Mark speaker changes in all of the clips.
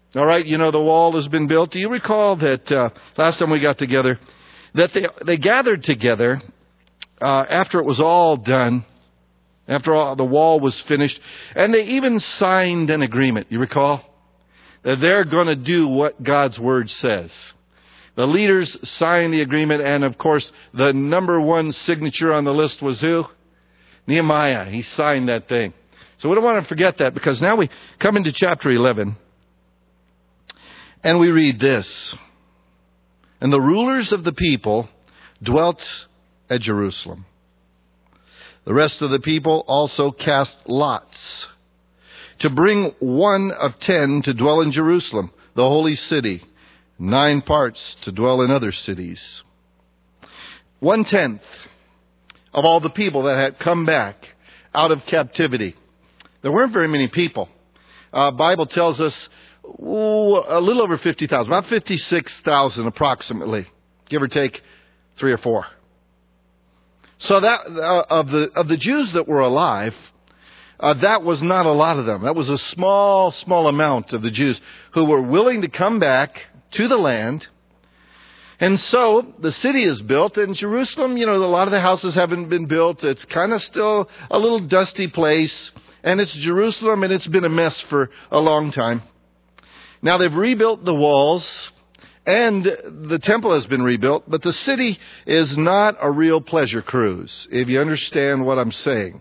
Speaker 1: All right, you know the wall has been built. Do you recall that last time we got together, that they gathered together after it was all done, after all the wall was finished, and they even signed an agreement, you recall? That they're going to do what God's Word says. The leaders signed the agreement, and of course, the number one signature on the list was who? Nehemiah. He signed that thing. So we don't want to forget that, because now we come into chapter 11, and we read this. And the rulers of the people dwelt at Jerusalem. The rest of the people also cast lots to bring 1 of 10 to dwell in Jerusalem, the holy city, 9 parts to dwell in other cities. 1/10 of all the people that had come back out of captivity. There weren't very many people. Bible tells us a little over 50,000, about 56,000 approximately, give or take 3 or 4. So that of the Jews that were alive, that was not a lot of them. That was a small amount of the Jews who were willing to come back to the land. And so the city is built, and Jerusalem, a lot of the houses haven't been built. It's kind of still a little dusty place, and it's Jerusalem, and it's been a mess for a long time. Now they've rebuilt the walls, and the temple has been rebuilt, but the city is not a real pleasure cruise, if you understand what I'm saying.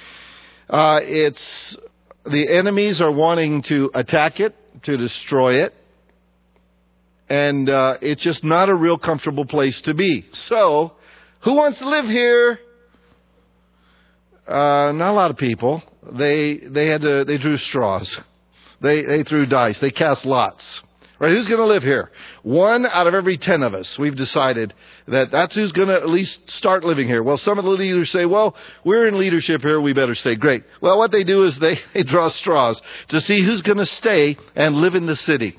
Speaker 1: The enemies are wanting to attack it, to destroy it, and it's just not a real comfortable place to be. So, who wants to live here? Not a lot of people. They drew straws. They threw dice. They cast lots. Right? Who's going to live here? 1 out of every 10 of us. We've decided that's who's going to at least start living here. Well, some of the leaders say, well, we're in leadership here. We better stay. Great. Well, what they do is they draw straws to see who's going to stay and live in the city.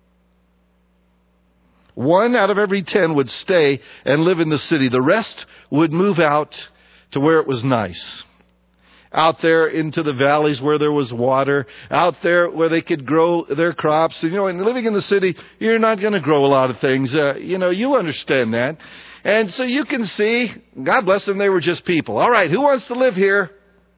Speaker 1: 1 out of every 10 would stay and live in the city. The rest would move out to where it was nice. Out there into the valleys where there was water, out there where they could grow their crops. And living in the city, you're not going to grow a lot of things. You understand that. And so you can see, God bless them, they were just people. All right, who wants to live here?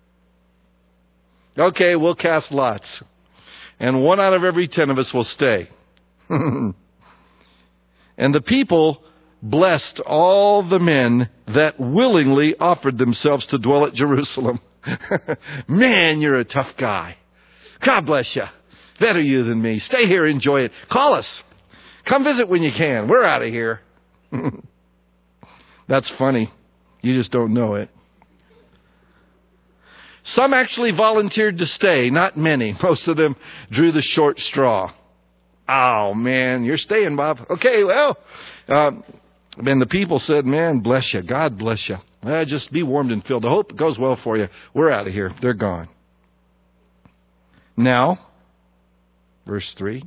Speaker 1: Okay, we'll cast lots. And 1 out of every 10 of us will stay. And the people blessed all the men that willingly offered themselves to dwell at Jerusalem. Man, you're a tough guy. God bless you. Better you than me. Stay here, enjoy it. Call us. Come visit when you can. We're out of here. That's funny. You just don't know it. Some actually volunteered to stay. Not many. Most of them drew the short straw. Oh, man, you're staying, Bob. Okay, well. And the people said, man, bless you. God bless you. Just be warmed and filled. I hope it goes well for you. We're out of here. They're gone. Now, verse 3.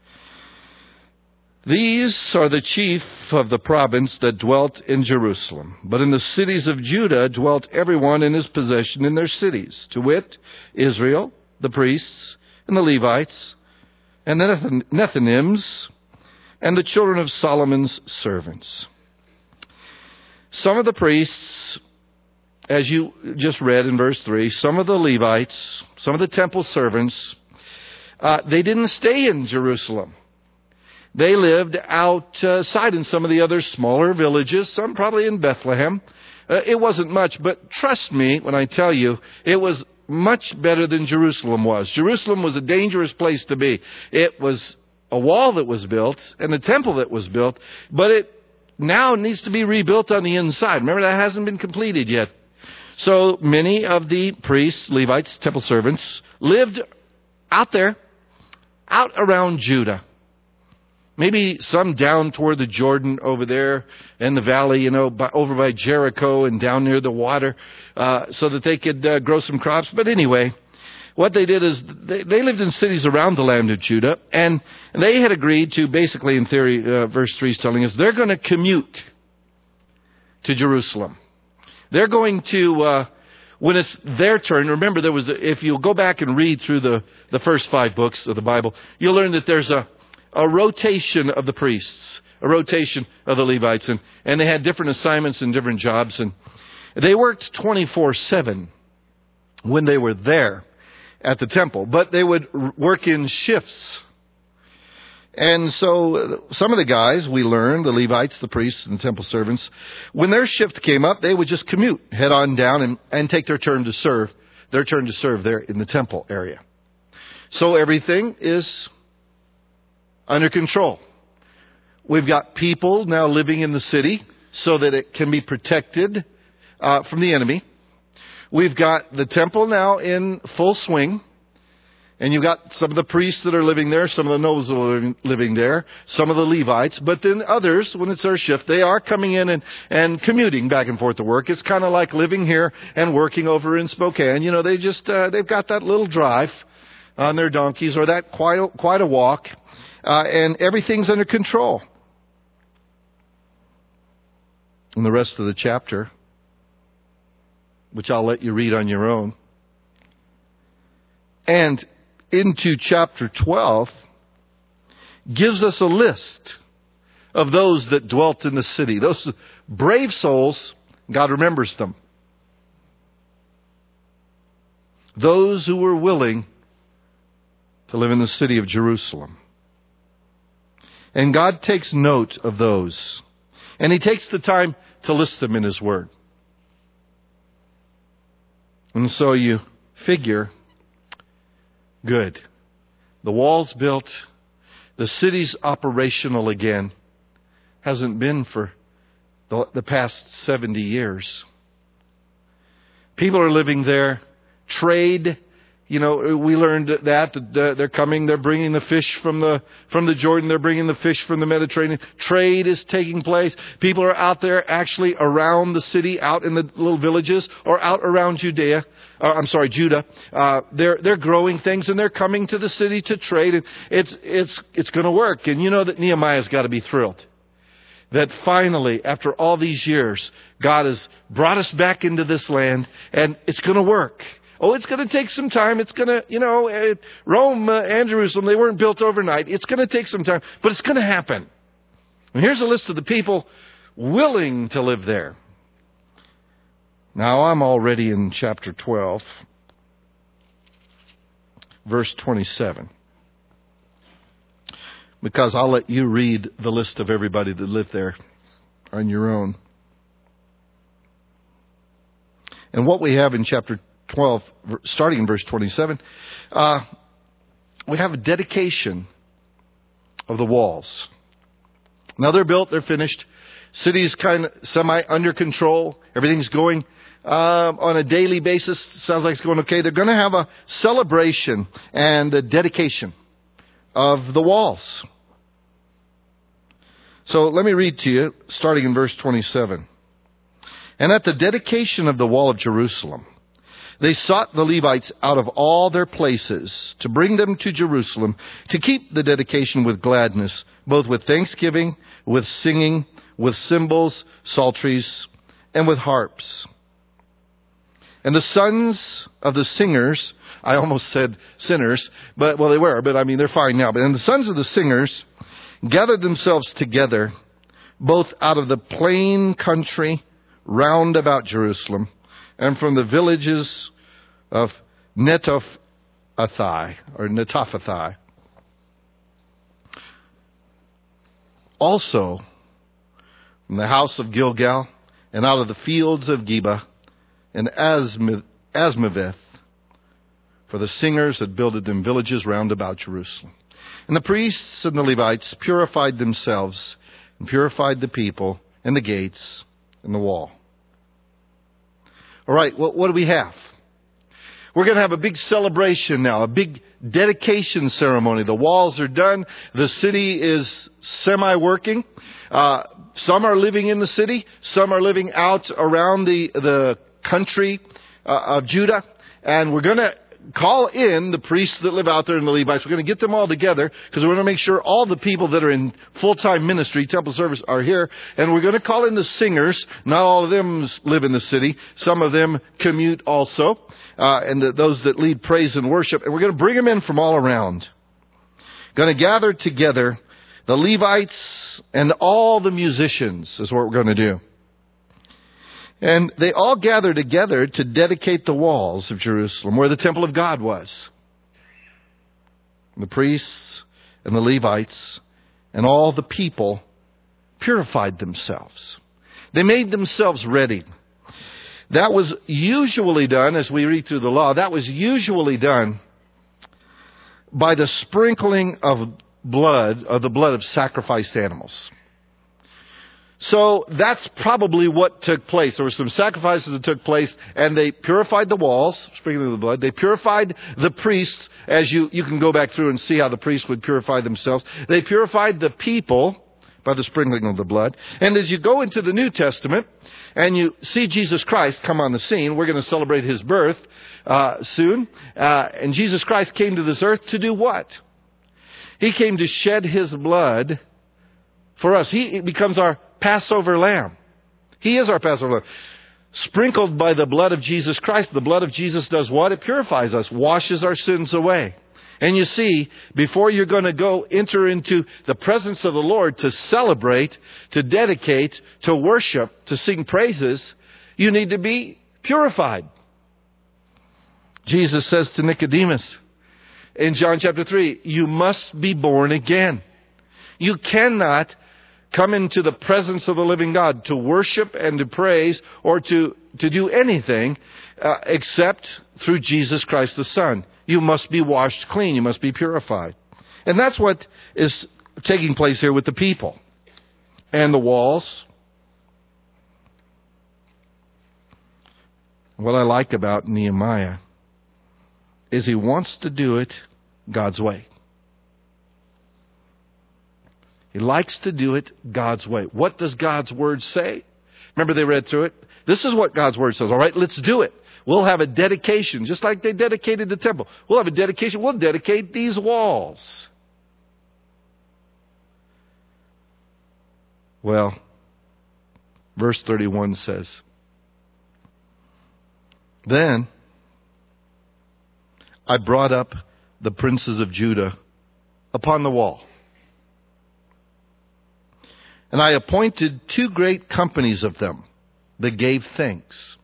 Speaker 1: These are the chief of the province that dwelt in Jerusalem. But in the cities of Judah dwelt everyone in his possession in their cities, to wit, Israel, the priests, and the Levites, and the Nethinims, and the children of Solomon's servants. Some of the priests, as you just read in verse 3, some of the Levites, some of the temple servants, they didn't stay in Jerusalem. They lived outside in some of the other smaller villages, some probably in Bethlehem. It wasn't much, but trust me when I tell you, it was much better than Jerusalem was. Jerusalem was a dangerous place to be. It was a wall that was built and a temple that was built, but it now needs to be rebuilt on the inside. Remember, that hasn't been completed yet. So many of the priests, Levites, temple servants, lived out there, out around Judah. Maybe some down toward the Jordan over there in the valley, over by Jericho and down near the water, so that they could grow some crops. But anyway, what they did is they lived in cities around the land of Judah, and they had agreed to, basically in theory, verse 3 is telling us, they're going to commute to Jerusalem. They're going to when it's their turn, remember if you'll go back and read through the first 5 books of the Bible, you'll learn that there's a rotation of the priests, a rotation of the Levites, and they had different assignments and different jobs, and they worked 24/7 when they were there at the temple, but they would work in shifts. And so some of the guys, we learned, the Levites, the priests, and the temple servants, when their shift came up, they would just commute, head on down and take their turn to serve there in the temple area. So everything is under control. We've got people now living in the city so that it can be protected from the enemy. We've got the temple now in full swing. And you've got some of the priests that are living there, some of the nobles that are living there, some of the Levites. But then others, when it's their shift, they are coming in and commuting back and forth to work. It's kind of like living here and working over in Spokane. You know, they've got that little drive on their donkeys, or that quite a walk. And everything's under control. In the rest of the chapter, which I'll let you read on your own, and into chapter 12, gives us a list of those that dwelt in the city. Those brave souls, God remembers them. Those who were willing to live in the city of Jerusalem. And God takes note of those. And He takes the time to list them in His Word. And so you figure, good. The wall's built. The city's operational again. Hasn't been for the past 70 years. People are living there. Trade. You know, we learned that they're coming. They're bringing the fish from the Jordan. They're bringing the fish from the Mediterranean. Trade is taking place. People are out there actually around the city, out in the little villages, or out around Judah. They're growing things, and they're coming to the city to trade. And it's going to work. And you know that Nehemiah's got to be thrilled that finally, after all these years, God has brought us back into this land, and it's going to work. Oh, it's going to take some time. It's going to, Rome and Jerusalem, they weren't built overnight. It's going to take some time, but it's going to happen. And here's a list of the people willing to live there. Now, I'm already in chapter 12, verse 27. Because I'll let you read the list of everybody that lived there on your own. And what we have in chapter 12, starting in verse 27, we have a dedication of the walls. Now they're built, they're finished. City's kind of semi under control. Everything's going on a daily basis. Sounds like it's going okay. They're going to have a celebration and a dedication of the walls. So let me read to you, starting in verse 27. And at the dedication of the wall of Jerusalem, they sought the Levites out of all their places to bring them to Jerusalem to keep the dedication with gladness, both with thanksgiving, with singing, with cymbals, psalteries, and with harps. And the sons of the singers, I almost said sinners, but well, they were, but I mean, they're fine now. And the sons of the singers gathered themselves together, both out of the plain country round about Jerusalem, and from the villages of Netophathi, also from the house of Gilgal, and out of the fields of Geba and Asmaveth, for the singers had builded them villages round about Jerusalem. And the priests and the Levites purified themselves and purified the people and the gates and the wall. All right, what do we have? We're going to have a big celebration now, a big dedication ceremony. The walls are done. The city is semi-working. Some are living in the city. Some are living out around the country of Judah. And we're going to call in the priests that live out there and the Levites. We're going to get them all together because we want to make sure all the people that are in full-time ministry, temple service, are here. And we're going to call in the singers. Not all of them live in the city. Some of them commute also. And those that lead praise and worship. And we're going to bring them in from all around. Going to gather together the Levites and all the musicians is what we're going to do. And they all gather together to dedicate the walls of Jerusalem, where the temple of God was. The priests and the Levites and all the people purified themselves. They made themselves ready. That was usually done, as we read through the law, that was usually done by the sprinkling of the blood of sacrificed animals. So that's probably what took place. There were some sacrifices that took place, and they purified the walls, sprinkling the blood. They purified the priests, as you can go back through and see how the priests would purify themselves. They purified the people by the sprinkling of the blood. And as you go into the New Testament, and you see Jesus Christ come on the scene, we're going to celebrate His birth soon. And Jesus Christ came to this earth to do what? He came to shed His blood for us. He becomes our Passover lamb. He is our Passover lamb. Sprinkled by the blood of Jesus Christ. The blood of Jesus does what? It purifies us, washes our sins away. And you see, before you're going to go enter into the presence of the Lord to celebrate, to dedicate, to worship, to sing praises, you need to be purified. Jesus says to Nicodemus in John chapter 3, you must be born again. You cannot come into the presence of the living God to worship and to praise or to do anything except through Jesus Christ the Son. You must be washed clean. You must be purified. And that's what is taking place here with the people and the walls. What I like about Nehemiah is he wants to do it God's way. He likes to do it God's way. What does God's Word say? Remember they read through it? This is what God's Word says. All right, let's do it. We'll have a dedication, just like they dedicated the temple. We'll have a dedication. We'll dedicate these walls. Well, verse 31 says, then I brought up the princes of Judah upon the wall. And I appointed 2 great companies of them that gave thanks,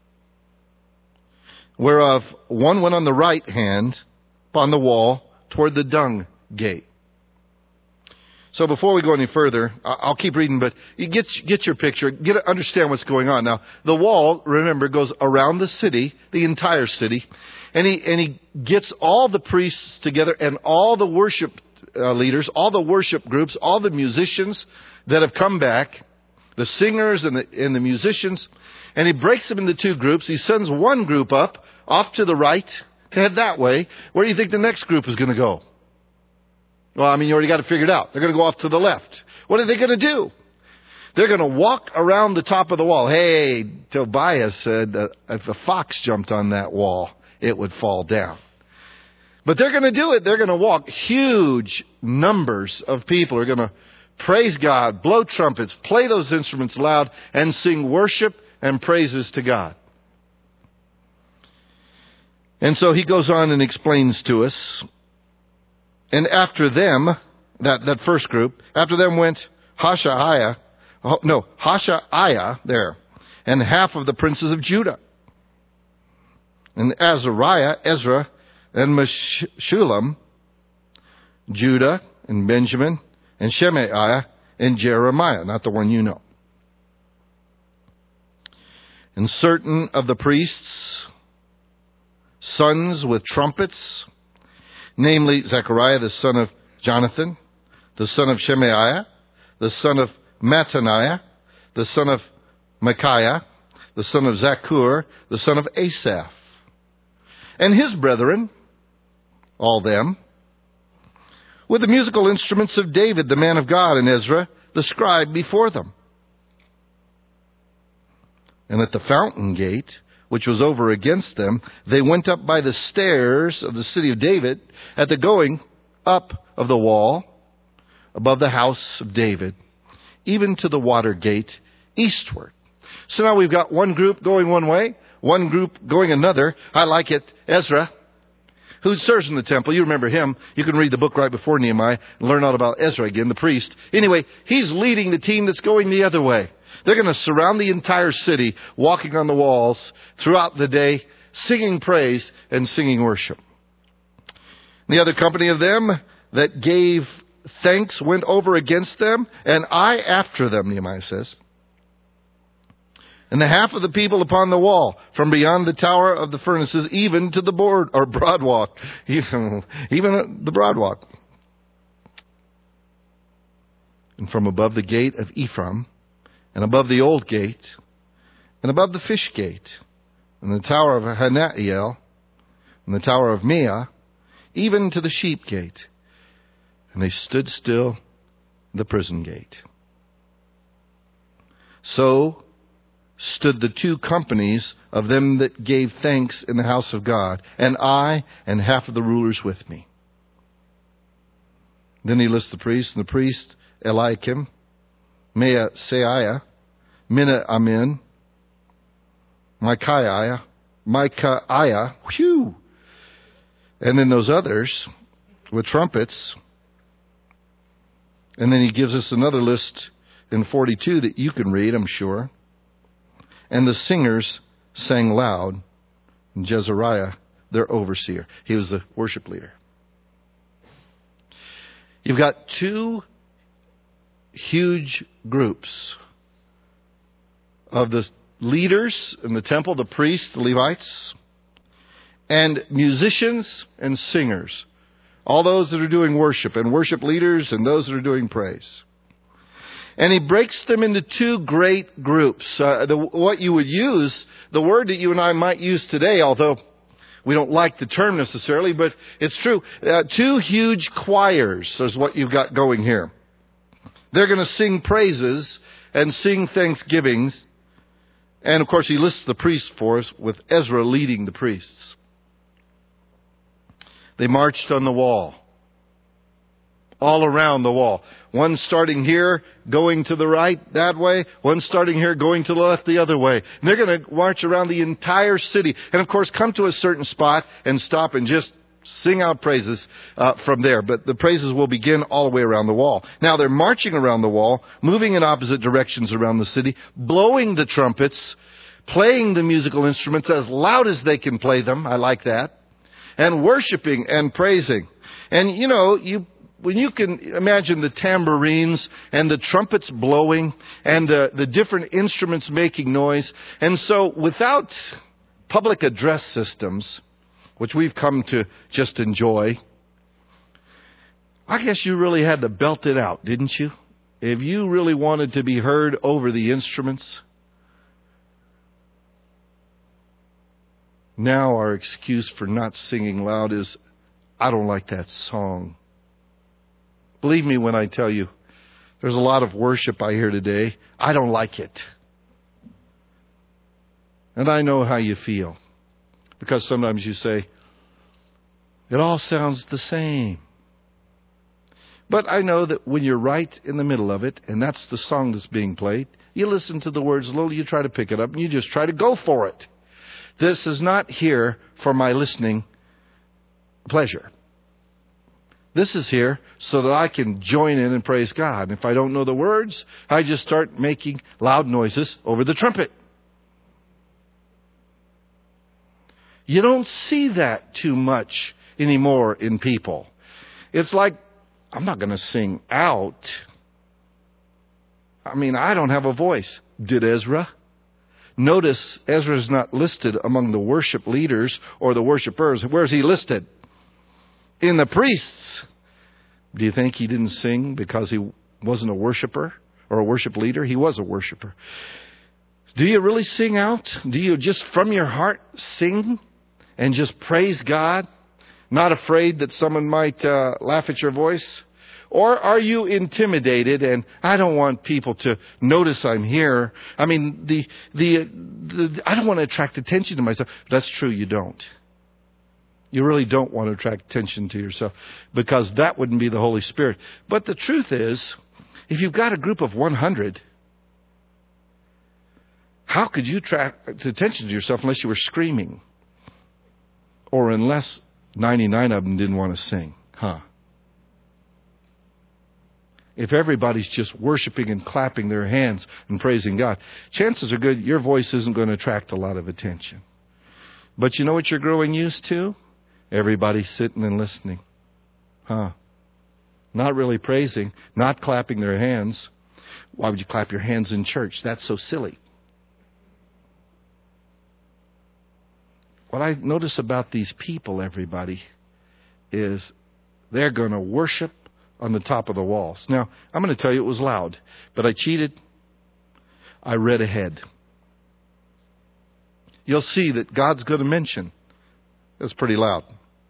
Speaker 1: whereof one went on the right hand upon the wall toward the dung gate. So before we go any further, I'll keep reading, but you get your picture, understand what's going on. Now, the wall, remember, goes around the city, the entire city, and he gets all the priests together and all the worship leaders, all the worship groups, all the musicians that have come back, the singers and the musicians, and he breaks them into 2 groups. He sends one group up, off to the right, to head that way. Where do you think the next group is going to go? Well, I mean, you already got it figured out. They're going to go off to the left. What are they going to do? They're going to walk around the top of the wall. Hey, Tobias said that if a fox jumped on that wall, it would fall down. But they're going to do it. They're going to walk. Huge numbers of people are going to praise God, blow trumpets, play those instruments loud, and sing worship and praises to God. And so he goes on and explains to us. And after them, that first group, after them went Hoshaiah there, and half of the princes of Judah. And Azariah, Ezra, and Meshullam, Judah, and Benjamin, and Shemaiah, and Jeremiah, not the one you know. And certain of the priests, sons with trumpets, namely Zechariah the son of Jonathan, the son of Shemaiah, the son of Mattaniah, the son of Micaiah, the son of Zakur, the son of Asaph, and his brethren, all them, with the musical instruments of David, the man of God, and Ezra, the scribe, before them. And at the fountain gate which was over against them, they went up by the stairs of the city of David at the going up of the wall above the house of David, even to the water gate eastward. So now we've got one group going one way, one group going another. I like it. Ezra, who serves in the temple. You remember him. You can read the book right before Nehemiah and learn all about Ezra again, the priest. Anyway, he's leading the team that's going the other way. They're going to surround the entire city, walking on the walls throughout the day, singing praise and singing worship. The other company of them that gave thanks went over against them, and I after them, Nehemiah says. And the half of the people upon the wall, from beyond the tower of the furnaces, even to the broad walk, even the broad walk. And from above the gate of Ephraim, and above the old gate, and above the fish gate, and the tower of Hananiel, and the tower of Meah, even to the sheep gate. And they stood still the prison gate. So stood the two companies of them that gave thanks in the house of God, and I and half of the rulers with me. Then he lists the priests, and the priest Eliakim, Maaseiah, Amin, Micaiah, whew, and then those others with trumpets. And then he gives us another list in 42 that you can read, I'm sure. And the singers sang loud, and Jezariah, their overseer. He was the worship leader. You've got two huge groups of the leaders in the temple, the priests, the Levites, and musicians and singers. All those that are doing worship, and worship leaders, and those that are doing praise. And he breaks them into two great groups. What you would use, the word that you and I might use today, although we don't like the term necessarily, but it's true. Two huge choirs is what you've got going here. They're going to sing praises and sing thanksgivings. And of course he lists the priests for us, with Ezra leading the priests. They marched on the wall. All around the wall. One starting here, going to the right that way. One starting here, going to the left the other way. And they're going to march around the entire city. And of course come to a certain spot and stop and just sing out praises from there. But the praises will begin all the way around the wall. Now they're marching around the wall, moving in opposite directions around the city, blowing the trumpets, playing the musical instruments as loud as they can play them. I like that. And worshiping and praising. And you know, when you can imagine the tambourines and the trumpets blowing and the different instruments making noise. And so without public address systems, which we've come to just enjoy, I guess you really had to belt it out, didn't you? If you really wanted to be heard over the instruments. Now our excuse for not singing loud is, I don't like that song. Believe me when I tell you, there's a lot of worship I hear today. I don't like it. And I know how you feel. Because sometimes you say, it all sounds the same. But I know that when you're right in the middle of it, and that's the song that's being played, you listen to the words a little, you try to pick it up, and you just try to go for it. This is not here for my listening pleasure. This is here so that I can join in and praise God. And if I don't know the words, I just start making loud noises over the trumpet. You don't see that too much anymore in people. It's like, I'm not going to sing out. I mean, I don't have a voice. Did Ezra? Notice Ezra is not listed among the worship leaders or the worshipers. Where is he listed? In the priests. Do you think he didn't sing because he wasn't a worshiper or a worship leader? He was a worshiper. Do you really sing out? Do you just from your heart sing and just praise God? Not afraid that someone might laugh at your voice? Or are you intimidated and I don't want people to notice I'm here? I mean, I don't want to attract attention to myself. That's true, you don't. You really don't want to attract attention to yourself because that wouldn't be the Holy Spirit. But the truth is, if you've got a group of 100, how could you attract attention to yourself unless you were screaming? Or unless 99 of them didn't want to sing, huh? If everybody's just worshiping and clapping their hands and praising God, chances are good your voice isn't going to attract a lot of attention. But you know what you're growing used to? Everybody sitting and listening. Huh? Not really praising, not clapping their hands. Why would you clap your hands in church? That's so silly. What I notice about these people, everybody, is they're going to worship on the top of the walls. Now, I'm going to tell you it was loud, but I cheated. I read ahead. You'll see that God's going to mention. It's pretty loud.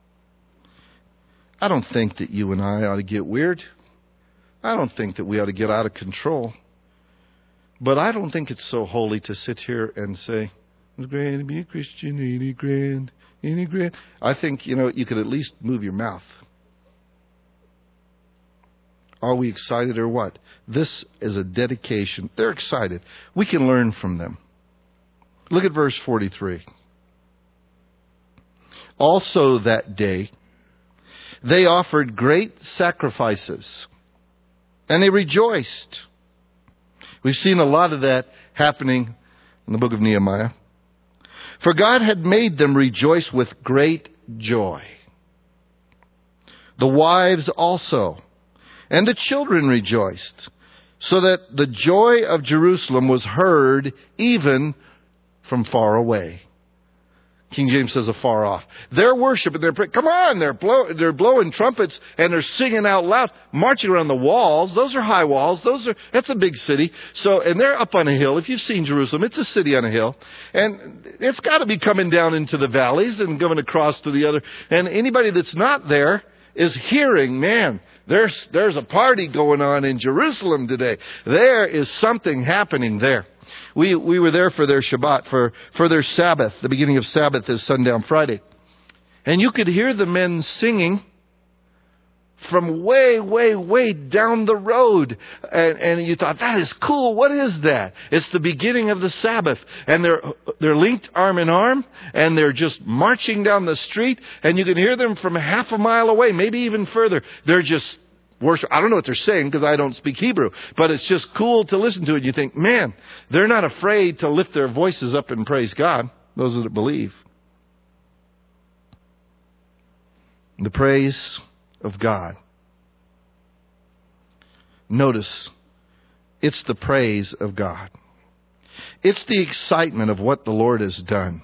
Speaker 1: I don't think that you and I ought to get weird. I don't think that we ought to get out of control. But I don't think it's so holy to sit here and say, it's grand to be a Christian, any grand. I think, you could at least move your mouth. Are we excited or what? This is a dedication. They're excited. We can learn from them. Look at verse 43. Also that day, they offered great sacrifices, and they rejoiced. We've seen a lot of that happening in the book of Nehemiah. For God had made them rejoice with great joy. The wives also, and the children rejoiced, so that the joy of Jerusalem was heard even from far away. King James says afar off. They're worshiping, they're praying. Come on, they're blowing trumpets and they're singing out loud, marching around the walls. Those are high walls. That's a big city. And they're up on a hill. If you've seen Jerusalem, it's a city on a hill. And it's got to be coming down into the valleys and going across to the other. And anybody that's not there is hearing, man, there's a party going on in Jerusalem today. There is something happening there. We were there for their Shabbat, for their Sabbath. The beginning of Sabbath is sundown Friday. And you could hear the men singing from way, way, way down the road. And you thought, that is cool. What is that? It's the beginning of the Sabbath. And they're linked arm in arm. And they're just marching down the street. And you can hear them from half a mile away, maybe even further. They're just worship. I don't know what they're saying because I don't speak Hebrew, but it's just cool to listen to it. You think, man, they're not afraid to lift their voices up and praise God. Those that believe. The praise of God. Notice, it's the praise of God. It's the excitement of what the Lord has done.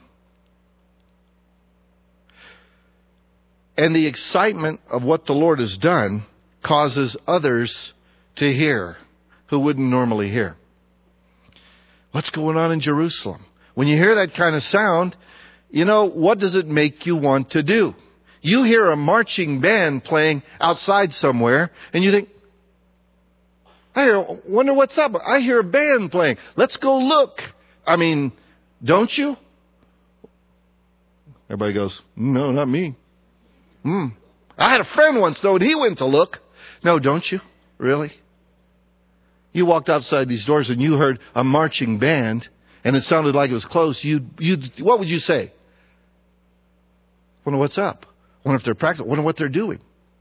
Speaker 1: And the excitement of what the Lord has done causes others to hear who wouldn't normally hear. What's going on in Jerusalem? When you hear that kind of sound, what does it make you want to do? You hear a marching band playing outside somewhere, and you think, wonder what's up. I hear a band playing. Let's go look. I mean, don't you? Everybody goes, no, not me. I had a friend once, though, and he went to look. No, don't you? Really? You walked outside these doors and you heard a marching band and it sounded like it was close. What would you say? Wonder what's up. Wonder if they're practicing. Wonder what they're doing.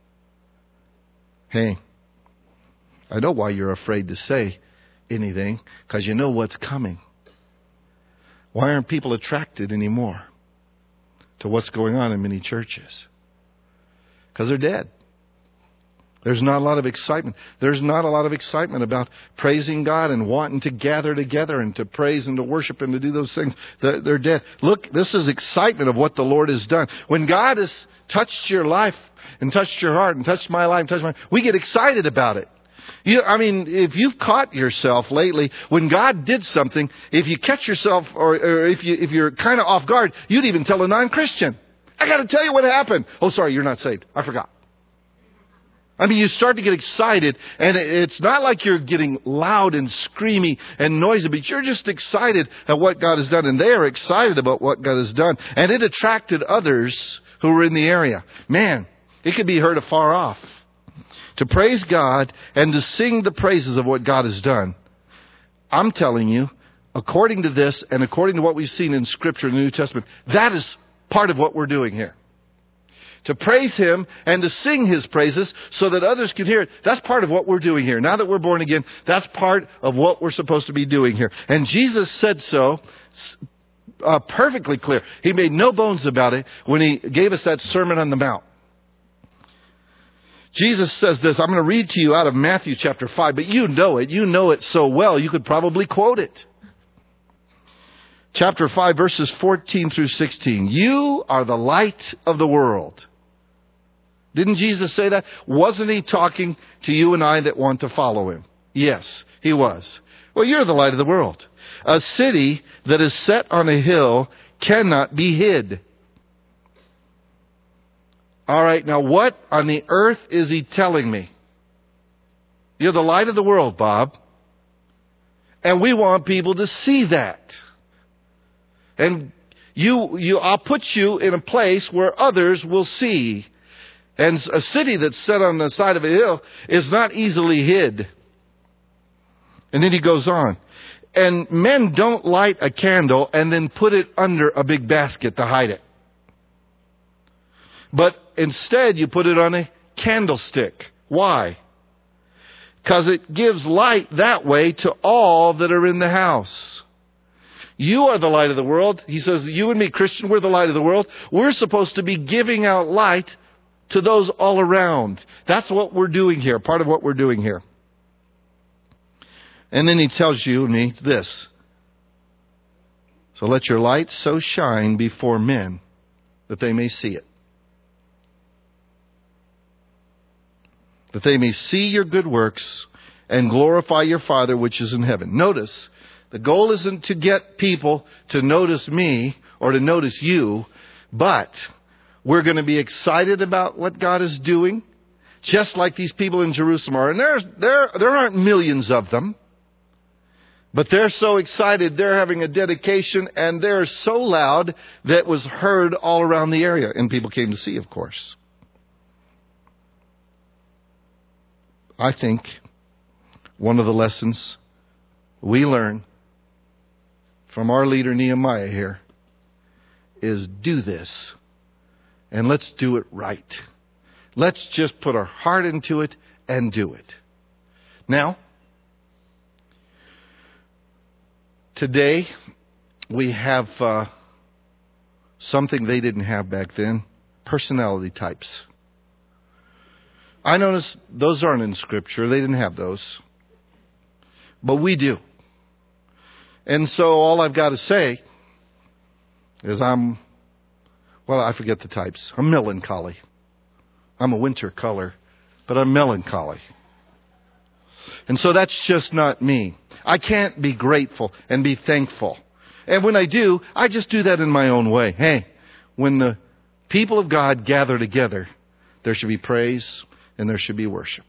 Speaker 1: Hey, I know why you're afraid to say anything, because you know what's coming. Why aren't people attracted anymore to what's going on in many churches? Because they're dead. There's not a lot of excitement. There's not a lot of excitement about praising God and wanting to gather together and to praise and to worship and to do those things. They're dead. Look, this is excitement of what the Lord has done. When God has touched your life and touched your heart and touched my life and touched mine, we get excited about it. If you've caught yourself lately, when God did something, if you catch yourself or if you're kind of off guard, you'd even tell a non-Christian, I got to tell you what happened. Oh, sorry, you're not saved. I forgot. I mean, you start to get excited, and it's not like you're getting loud and screamy and noisy, but you're just excited at what God has done, and they are excited about what God has done. And it attracted others who were in the area. Man, it could be heard afar off. To praise God and to sing the praises of what God has done. I'm telling you, according to this and according to what we've seen in Scripture in the New Testament, that is part of what we're doing here. To praise Him and to sing His praises so that others can hear it. That's part of what we're doing here. Now that we're born again, that's part of what we're supposed to be doing here. And Jesus said so perfectly clear. He made no bones about it when He gave us that Sermon on the Mount. Jesus says this. I'm going to read to you out of Matthew chapter 5, but you know it. You know it so well, you could probably quote it. Chapter 5, verses 14 through 16. You are the light of the world. Didn't Jesus say that? Wasn't He talking to you and I that want to follow Him? Yes, He was. Well, you're the light of the world. A city that is set on a hill cannot be hid. All right, now what on the earth is He telling me? You're the light of the world, Bob. And we want people to see that. And I'll put you in a place where others will see. And a city that's set on the side of a hill is not easily hid. And then He goes on. And men don't light a candle and then put it under a big basket to hide it. But instead you put it on a candlestick. Why? Because it gives light that way to all that are in the house. You are the light of the world. He says, you and me, Christian, we're the light of the world. We're supposed to be giving out light to those all around. That's what we're doing here, part of what we're doing here. And then He tells you and me this. So let your light so shine before men that they may see it. That they may see your good works and glorify your Father which is in heaven. Notice, the goal isn't to get people to notice me or to notice you, but we're going to be excited about what God is doing, just like these people in Jerusalem are. And there aren't millions of them, but they're so excited. They're having a dedication, and they're so loud that it was heard all around the area. And people came to see, of course. I think one of the lessons we learn from our leader Nehemiah here is do this. And let's do it right. Let's just put our heart into it and do it. Now, today we have something they didn't have back then. Personality types. I notice those aren't in Scripture. They didn't have those. But we do. And so all I've got to say is I forget the types. I'm melancholy. I'm a winter color, but I'm melancholy. And so that's just not me. I can't be grateful and be thankful. And when I do, I just do that in my own way. Hey, when the people of God gather together, there should be praise and there should be worship.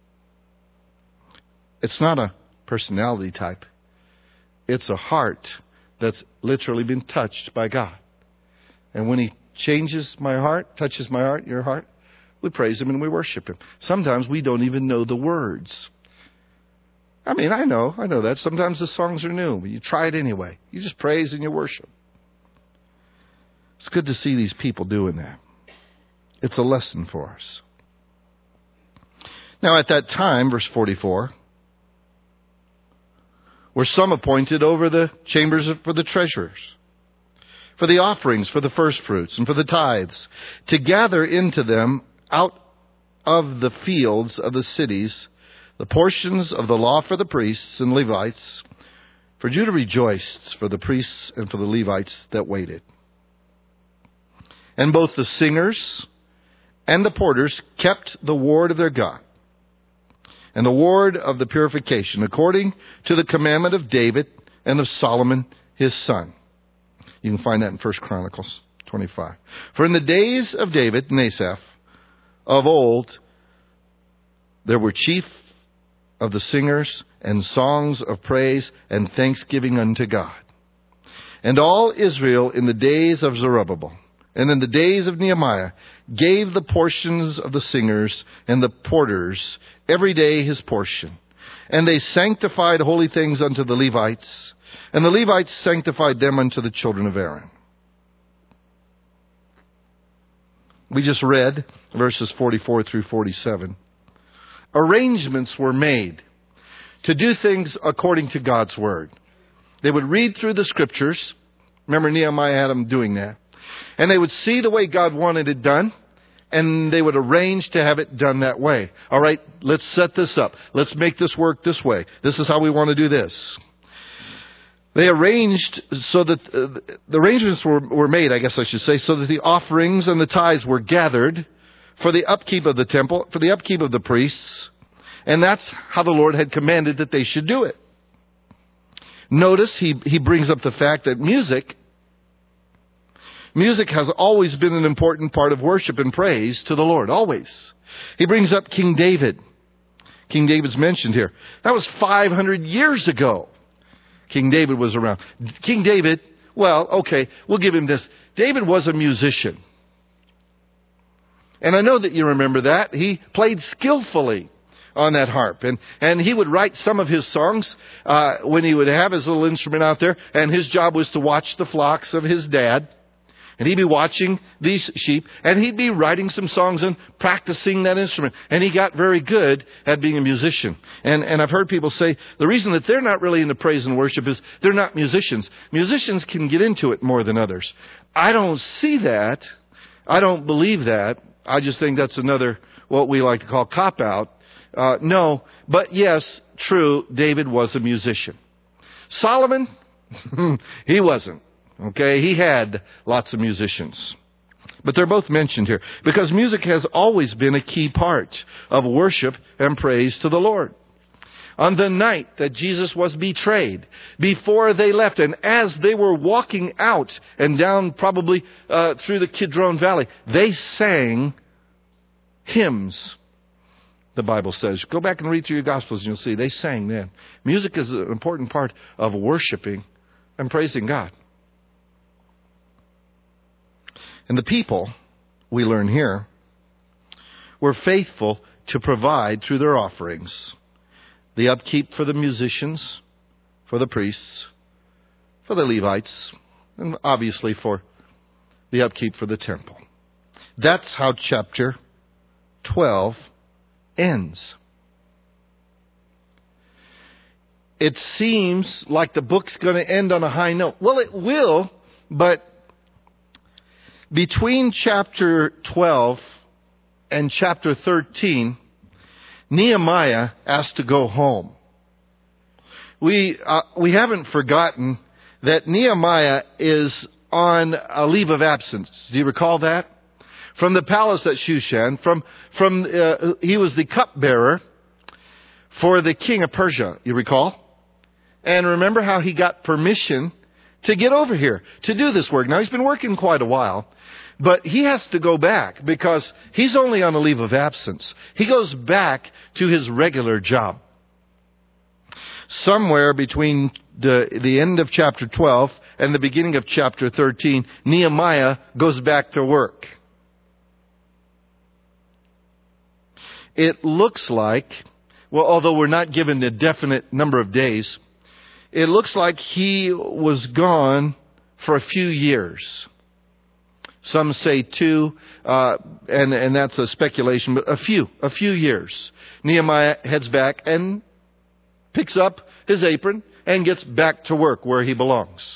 Speaker 1: It's not a personality type. It's a heart that's literally been touched by God. And when He changes my heart, touches my heart, your heart, we praise Him and we worship Him. Sometimes we don't even know the words. I mean, I know that. Sometimes the songs are new, but you try it anyway. You just praise and you worship. It's good to see these people doing that. It's a lesson for us. Now at that time, verse 44, were some appointed over the chambers for the treasurers, for the offerings, for the firstfruits, and for the tithes, to gather into them out of the fields of the cities the portions of the law for the priests and Levites. For Judah rejoiced for the priests and for the Levites that waited. And both the singers and the porters kept the ward of their God, and the ward of the purification, according to the commandment of David and of Solomon his son. You can find that in 1 Chronicles 25. For in the days of David and Asaph of old, there were chief of the singers and songs of praise and thanksgiving unto God. And all Israel in the days of Zerubbabel and in the days of Nehemiah gave the portions of the singers and the porters every day his portion. And they sanctified holy things unto the Levites, and the Levites sanctified them unto the children of Aaron. We just read verses 44 through 47. Arrangements were made to do things according to God's Word. They would read through the Scriptures. Remember, Nehemiah had them doing that. And they would see the way God wanted it done, and they would arrange to have it done that way. All right, let's set this up. Let's make this work this way. This is how we want to do this. They arranged so that the arrangements were made, I guess I should say, so that the offerings and the tithes were gathered for the upkeep of the temple, for the upkeep of the priests. And that's how the Lord had commanded that they should do it. Notice he brings up the fact that music has always been an important part of worship and praise to the Lord, always. He brings up King David. King David's mentioned here. That was 500 years ago. King David was around. King David, well, okay, we'll give him this. David was a musician. And I know that you remember that. He played skillfully on that harp. And he would write some of his songs when he would have his little instrument out there. And his job was to watch the flocks of his dad. And he'd be watching these sheep, and he'd be writing some songs and practicing that instrument. And he got very good at being a musician. And I've heard people say the reason that they're not really into praise and worship is they're not musicians. Musicians can get into it more than others. I don't see that. I don't believe that. I just think that's another, what we like to call cop-out. No, but yes, true, David was a musician. Solomon, he wasn't. Okay, he had lots of musicians. But they're both mentioned here because music has always been a key part of worship and praise to the Lord. On the night that Jesus was betrayed, before they left, and as they were walking out and down probably through the Kidron Valley, they sang hymns, the Bible says. Go back and read through your Gospels and you'll see they sang then. Music is an important part of worshiping and praising God. And the people, we learn here, were faithful to provide through their offerings the upkeep for the musicians, for the priests, for the Levites, and obviously for the upkeep for the temple. That's how chapter 12 ends. It seems like the book's going to end on a high note. Well, it will, but between chapter 12 and chapter 13, Nehemiah asked to go home. We haven't forgotten that Nehemiah is on a leave of absence. Do you recall that? From the palace at Shushan, he was the cupbearer for the king of Persia, you recall? And remember how he got permission to get over here to do this work. Now, he's been working quite a while, but he has to go back because he's only on a leave of absence. He goes back to his regular job. Somewhere between the end of chapter 12 and the beginning of chapter 13, Nehemiah goes back to work. It looks like, well, although we're not given a definite number of days, it looks like he was gone for a few years. Some say 2, and that's a speculation, but a few years. Nehemiah heads back and picks up his apron and gets back to work where he belongs.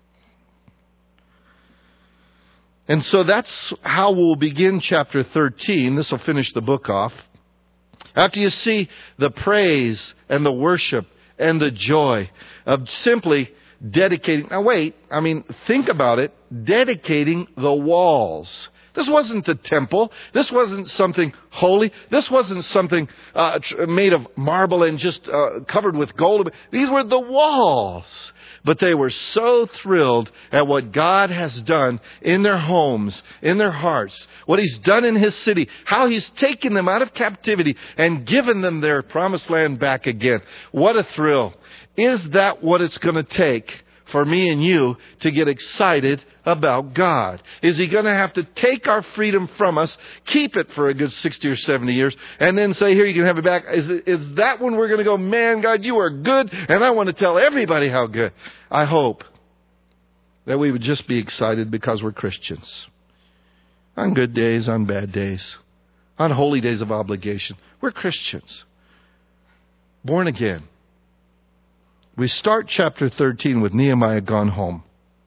Speaker 1: And so that's how we'll begin chapter 13. This will finish the book off. After you see the praise and the worship and the joy of simply dedicating. Now wait, think about it. Dedicating the walls. This wasn't the temple. This wasn't something holy. This wasn't something made of marble and just covered with gold. These were the walls. But they were so thrilled at what God has done in their homes, in their hearts, what He's done in His city, how He's taken them out of captivity and given them their promised land back again. What a thrill. Is that what it's going to take for me and you to get excited about God? Is He going to have to take our freedom from us, keep it for a good 60 or 70 years, and then say, here, you can have it back? Is that when we're going to go, man, God, you are good, and I want to tell everybody how good? I hope that we would just be excited because we're Christians. On good days, on bad days, on holy days of obligation, we're Christians. Born again. We start chapter 13 with Nehemiah gone home.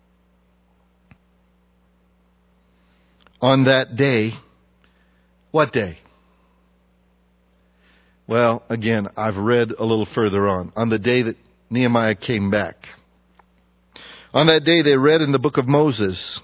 Speaker 1: On that day, what day? Well, again, I've read a little further on. On the day that Nehemiah came back. On that day, they read in the book of Moses,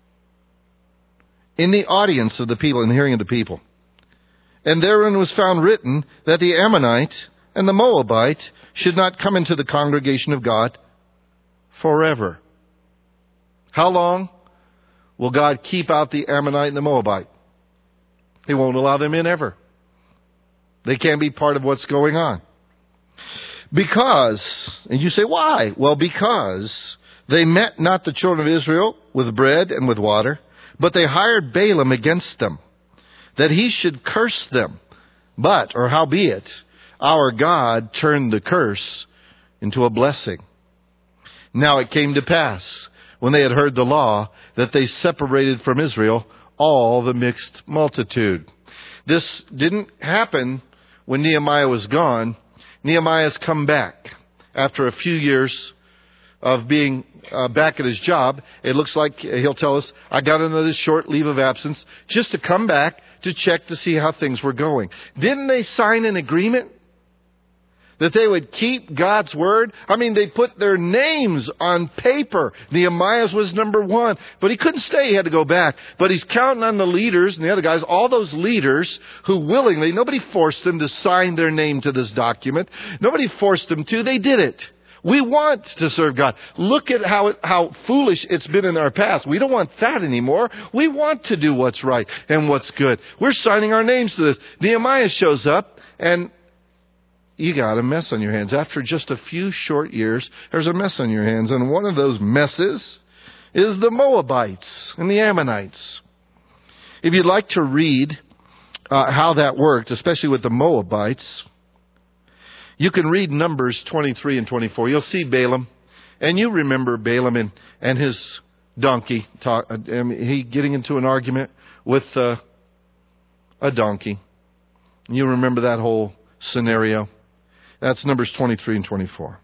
Speaker 1: in the audience of the people, in the hearing of the people. And therein was found written that the Ammonite and the Moabite should not come into the congregation of God forever. How long will God keep out the Ammonite and the Moabite? He won't allow them in ever. They can't be part of what's going on. Because, and you say, why? Well, because they met not the children of Israel with bread and with water, but they hired Balaam against them, that he should curse them. But, or howbeit, our God turned the curse into a blessing. Now it came to pass, when they had heard the law, that they separated from Israel all the mixed multitude. This didn't happen when Nehemiah was gone. Nehemiah's come back after a few years of being back at his job. It looks like he'll tell us, I got another short leave of absence just to come back to check to see how things were going. Didn't they sign an agreement that they would keep God's word? I mean, they put their names on paper. Nehemiah's was number one. But he couldn't stay. He had to go back. But he's counting on the leaders and the other guys, all those leaders who willingly, nobody forced them to sign their name to this document. Nobody forced them to. They did it. We want to serve God. Look at how foolish it's been in our past. We don't want that anymore. We want to do what's right and what's good. We're signing our names to this. Nehemiah shows up, and you got a mess on your hands. After just a few short years, there's a mess on your hands. And one of those messes is the Moabites and the Ammonites. If you'd like to read how that worked, especially with the Moabites, you can read Numbers 23 and 24. You'll see Balaam. And you remember Balaam and his donkey. He getting into an argument with a donkey. You remember that whole scenario. That's Numbers 23 and 24.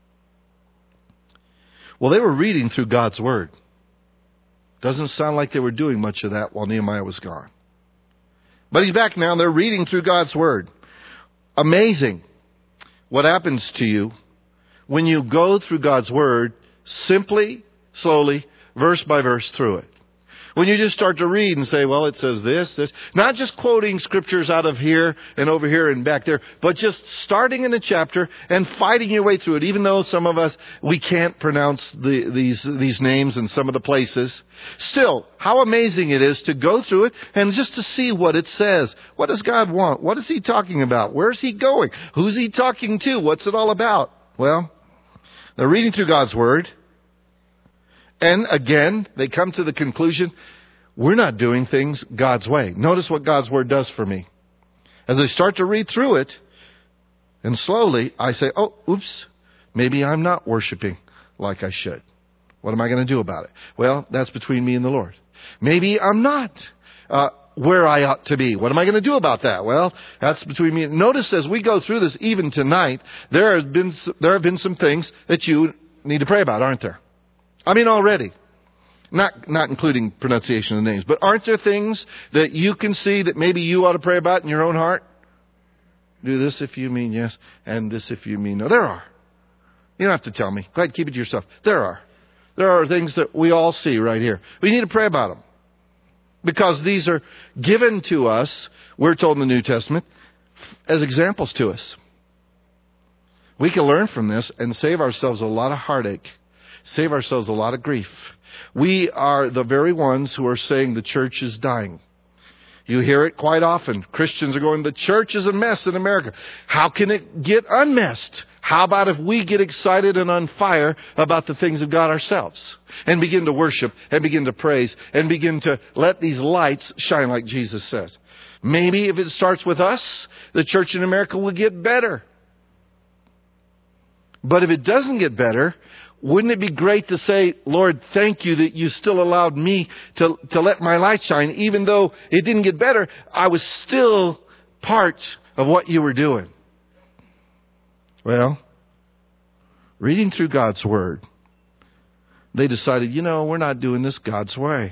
Speaker 1: Well, they were reading through God's Word. Doesn't sound like they were doing much of that while Nehemiah was gone. But he's back now, and they're reading through God's Word. Amazing what happens to you when you go through God's Word simply, slowly, verse by verse through it. When you just start to read and say, well, it says this. Not just quoting scriptures out of here and over here and back there, but just starting in a chapter and fighting your way through it. Even though some of us, we can't pronounce these names in some of the places. Still, how amazing it is to go through it and just to see what it says. What does God want? What is He talking about? Where's He going? Who's He talking to? What's it all about? Well, they're reading through God's Word. And again, they come to the conclusion, we're not doing things God's way. Notice what God's Word does for me. As I start to read through it, and slowly I say, oh, oops, maybe I'm not worshiping like I should. What am I going to do about it? Well, that's between me and the Lord. Maybe I'm not where I ought to be. What am I going to do about that? Well, that's between me. Notice as we go through this, even tonight, there have been some things that you need to pray about, aren't there? I mean, already. Not including pronunciation of names. But aren't there things that you can see that maybe you ought to pray about in your own heart? Do this if you mean yes, and this if you mean no. There are. You don't have to tell me. Go ahead, keep it to yourself. There are. There are things that we all see right here. We need to pray about them. Because these are given to us, we're told in the New Testament, as examples to us. We can learn from this and save ourselves a lot of heartache, save ourselves a lot of grief. We are the very ones who are saying the church is dying. You hear it quite often. Christians are going, the church is a mess in America. How can it get unmessed? How about if we get excited and on fire about the things of God ourselves and begin to worship and begin to praise and begin to let these lights shine like Jesus says? Maybe if it starts with us, the church in America will get better. But if it doesn't get better, wouldn't it be great to say, Lord, thank you that you still allowed me to let my light shine. Even though it didn't get better, I was still part of what you were doing. Well, reading through God's Word, they decided, we're not doing this God's way.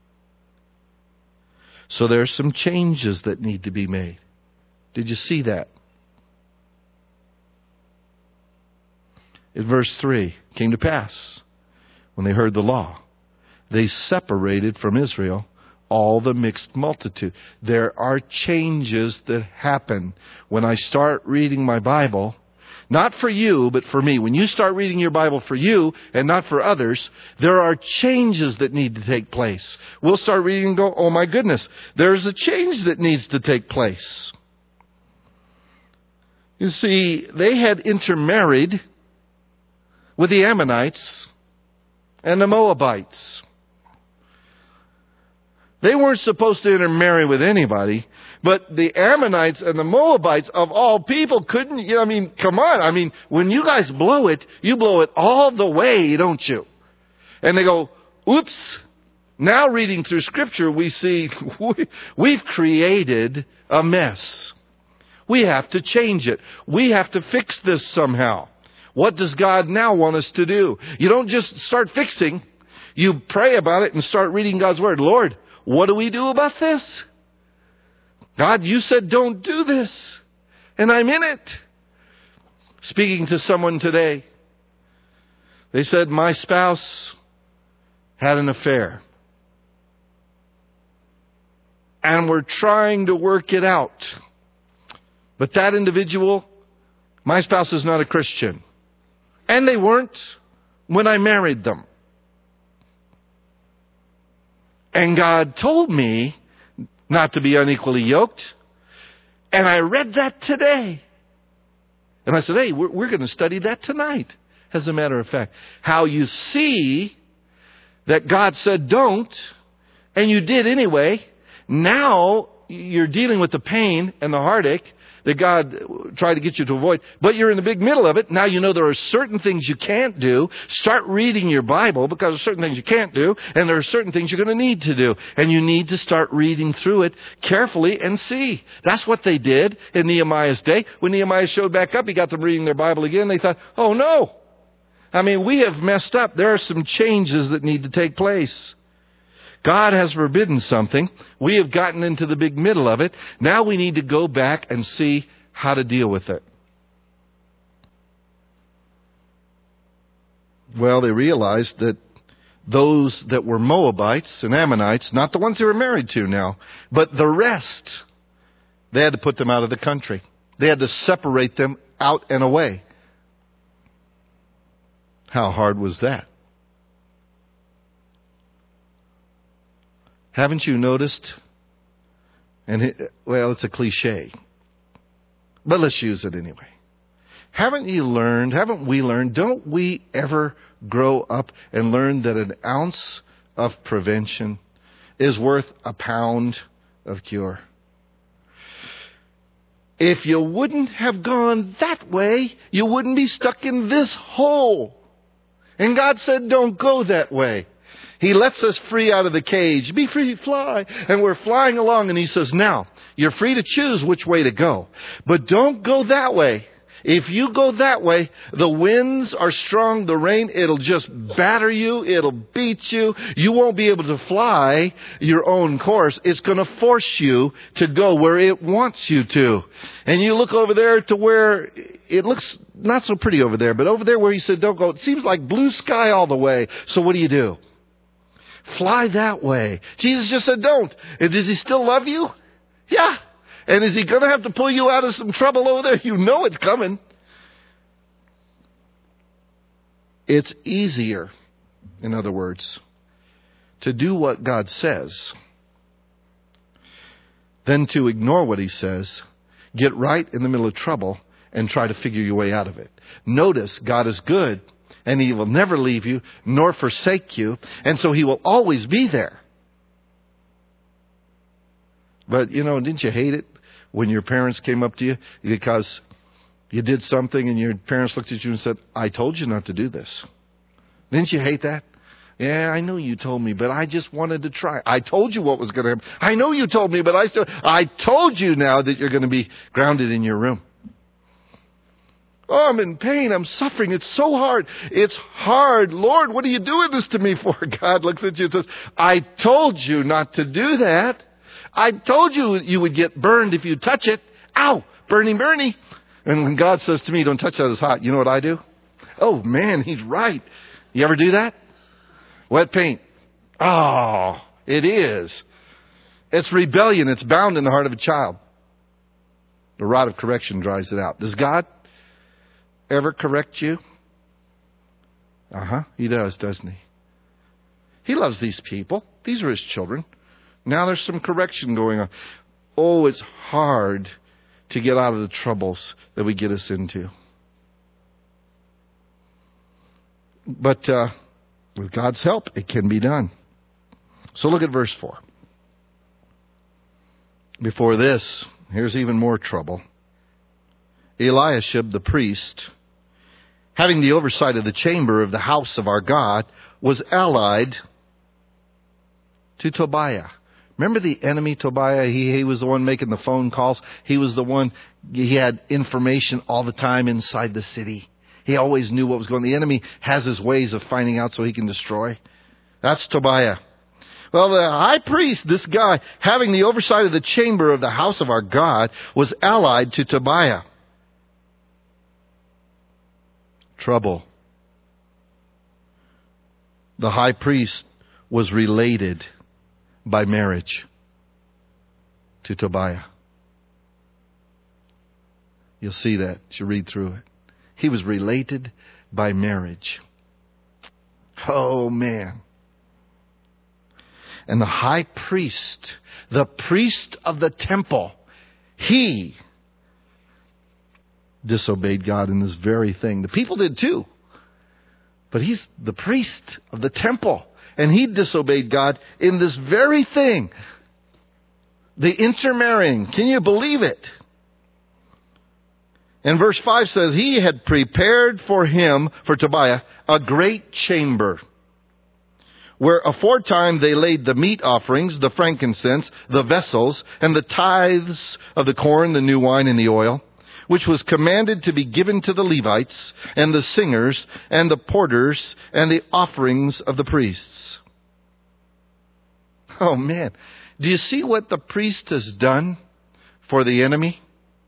Speaker 1: So there's some changes that need to be made. Did you see that? In verse 3, came to pass, when they heard the law, they separated from Israel all the mixed multitude. There are changes that happen when I start reading my Bible, not for you, but for me. When you start reading your Bible for you and not for others, there are changes that need to take place. We'll start reading and go, oh my goodness, there's a change that needs to take place. You see, they had intermarried with the Ammonites and the Moabites. They weren't supposed to intermarry with anybody, but the Ammonites and the Moabites of all people couldn't, come on. When you guys blow it, you blow it all the way, don't you? And they go, oops. Now reading through Scripture, we see we've created a mess. We have to change it. We have to fix this somehow. What does God now want us to do? You don't just start fixing. You pray about it and start reading God's Word. Lord, what do we do about this? God, you said don't do this. And I'm in it. Speaking to someone today, they said, my spouse had an affair. And we're trying to work it out. But that individual, my spouse is not a Christian. And they weren't when I married them. And God told me not to be unequally yoked. And I read that today. And I said, hey, we're going to study that tonight. As a matter of fact, how you see that God said don't, and you did anyway. Now you're dealing with the pain and the heartache that God tried to get you to avoid, but you're in the big middle of it. Now you know there are certain things you can't do. Start reading your Bible, because there are certain things you can't do, and there are certain things you're going to need to do. And you need to start reading through it carefully and see. That's what they did in Nehemiah's day. When Nehemiah showed back up, he got them reading their Bible again. They thought, oh no. We have messed up. There are some changes that need to take place. God has forbidden something. We have gotten into the big middle of it. Now we need to go back and see how to deal with it. Well, they realized that those that were Moabites and Ammonites, not the ones they were married to now, but the rest, they had to put them out of the country. They had to separate them out and away. How hard was that? Haven't you noticed? It's a cliche, but let's use it anyway. Haven't we learned, don't we ever grow up and learn that an ounce of prevention is worth a pound of cure? If you wouldn't have gone that way, you wouldn't be stuck in this hole. And God said, don't go that way. He lets us free out of the cage. Be free, fly. And we're flying along, and he says, now, you're free to choose which way to go. But don't go that way. If you go that way, the winds are strong, the rain, it'll just batter you, it'll beat you. You won't be able to fly your own course. It's going to force you to go where it wants you to. And you look over there to where it looks not so pretty over there, but over there where he said don't go, it seems like blue sky all the way. So what do? Fly that way. Jesus just said, don't. And does he still love you? Yeah. And is he going to have to pull you out of some trouble over there? You know it's coming. It's easier, in other words, to do what God says than to ignore what he says, get right in the middle of trouble, and try to figure your way out of it. Notice God is good, and he will never leave you nor forsake you, and so he will always be there. But, didn't you hate it when your parents came up to you because you did something and your parents looked at you and said, I told you not to do this? Didn't you hate that? Yeah, I know you told me, but I just wanted to try. I told you what was going to happen. I know you told me, but I told you now that you're going to be grounded in your room. Oh, I'm in pain. I'm suffering. It's so hard. It's hard. Lord, what are you doing this to me for? God looks at you and says, I told you not to do that. I told you you would get burned if you touch it. Ow, Bernie. And when God says to me, don't touch that, it's hot. You know what I do? Oh, man, he's right. You ever do that? Wet paint. Oh, it is. It's rebellion. It's bound in the heart of a child. The rod of correction dries it out. Does God ever correct you? He does, doesn't he? He loves these people. These are his children. Now there's some correction going on. Oh, it's hard to get out of the troubles that we get us into. But with God's help, it can be done. So look at verse 4. Before this, here's even more trouble. Eliashib the priest, having the oversight of the chamber of the house of our God, was allied to Tobiah. Remember the enemy Tobiah? He was the one making the phone calls. He was the one, he had information all the time inside the city. He always knew what was going on. The enemy has his ways of finding out so he can destroy. That's Tobiah. Well, the high priest, this guy, having the oversight of the chamber of the house of our God, was allied to Tobiah. Trouble. The high priest was related by marriage to Tobiah. You'll see that as you read through it. He was related by marriage. Oh, man. And the high priest, the priest of the temple, he disobeyed God in this very thing. The people did too. But he's the priest of the temple. And he disobeyed God in this very thing. The intermarrying. Can you believe it? And verse 5 says, he had prepared for him, for Tobiah, a great chamber, where aforetime they laid the meat offerings, the frankincense, the vessels, and the tithes of the corn, the new wine, and the oil, which was commanded to be given to the Levites, and the singers, and the porters, and the offerings of the priests. Oh, man. Do you see what the priest has done for the enemy?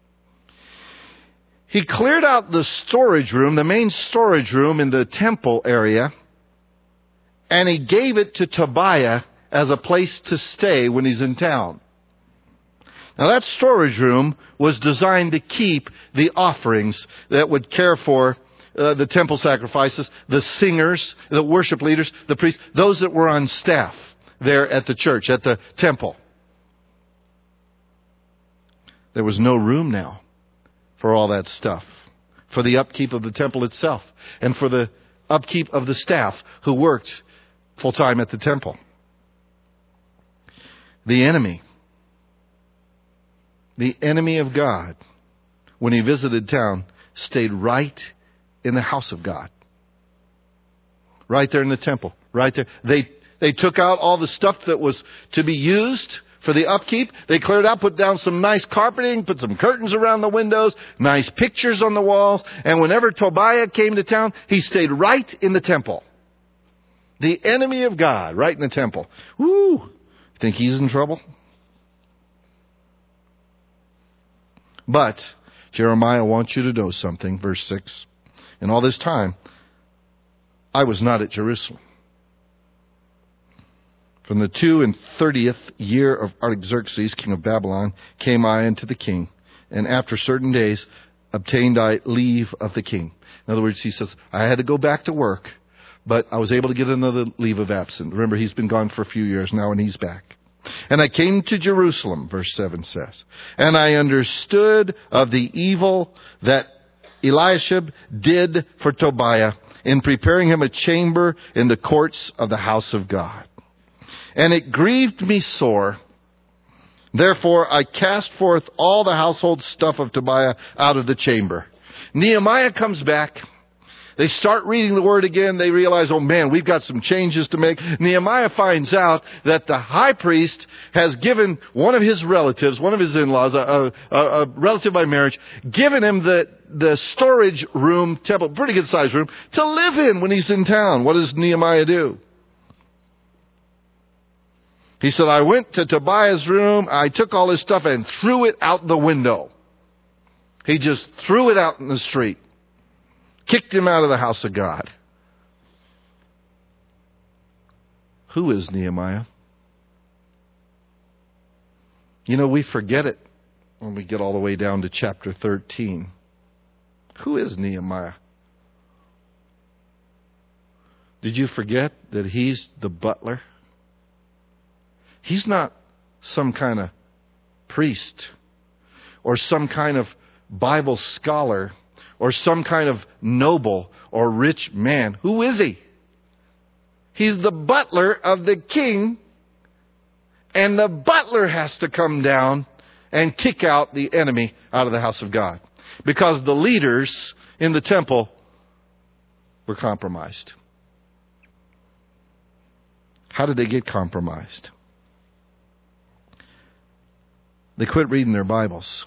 Speaker 1: He cleared out the storage room, the main storage room in the temple area, and he gave it to Tobiah as a place to stay when he's in town. Now that storage room was designed to keep the offerings that would care for the temple sacrifices, the singers, the worship leaders, the priests, those that were on staff there at the church, at the temple. There was no room now for all that stuff, for the upkeep of the temple itself, and for the upkeep of the staff who worked full-time at the temple. The enemy of God, when he visited town, stayed right in the house of God. Right there in the temple. Right there. They took out all the stuff that was to be used for the upkeep. They cleared out, put down some nice carpeting, put some curtains around the windows, nice pictures on the walls. And whenever Tobiah came to town, he stayed right in the temple. The enemy of God, right in the temple. Woo! Think he's in trouble? But Jeremiah wants you to know something, verse 6. And all this time, I was not at Jerusalem. From the 32nd year of Artaxerxes, king of Babylon, came I unto the king, and after certain days obtained I leave of the king. In other words, he says, I had to go back to work, but I was able to get another leave of absence. Remember, he's been gone for a few years now, and he's back. And I came to Jerusalem, verse 7 says, and I understood of the evil that Eliashib did for Tobiah in preparing him a chamber in the courts of the house of God. And it grieved me sore. Therefore I cast forth all the household stuff of Tobiah out of the chamber. Nehemiah comes back. They start reading the word again. They realize, oh man, we've got some changes to make. Nehemiah finds out that the high priest has given one of his relatives, one of his in-laws, a relative by marriage, given him the storage room, temple, pretty good sized room, to live in when he's in town. What does Nehemiah do? He said, I went to Tobiah's room, I took all his stuff and threw it out the window. He just threw it out in the street. Kicked him out of the house of God. Who is Nehemiah? You know, we forget it when we get all the way down to chapter 13. Who is Nehemiah? Did you forget that he's the butler? He's not some kind of priest or some kind of Bible scholar or some kind of noble or rich man. Who is he? He's the butler of the king, and the butler has to come down and kick out the enemy out of the house of God, because the leaders in the temple were compromised. How did they get compromised? They quit reading their Bibles.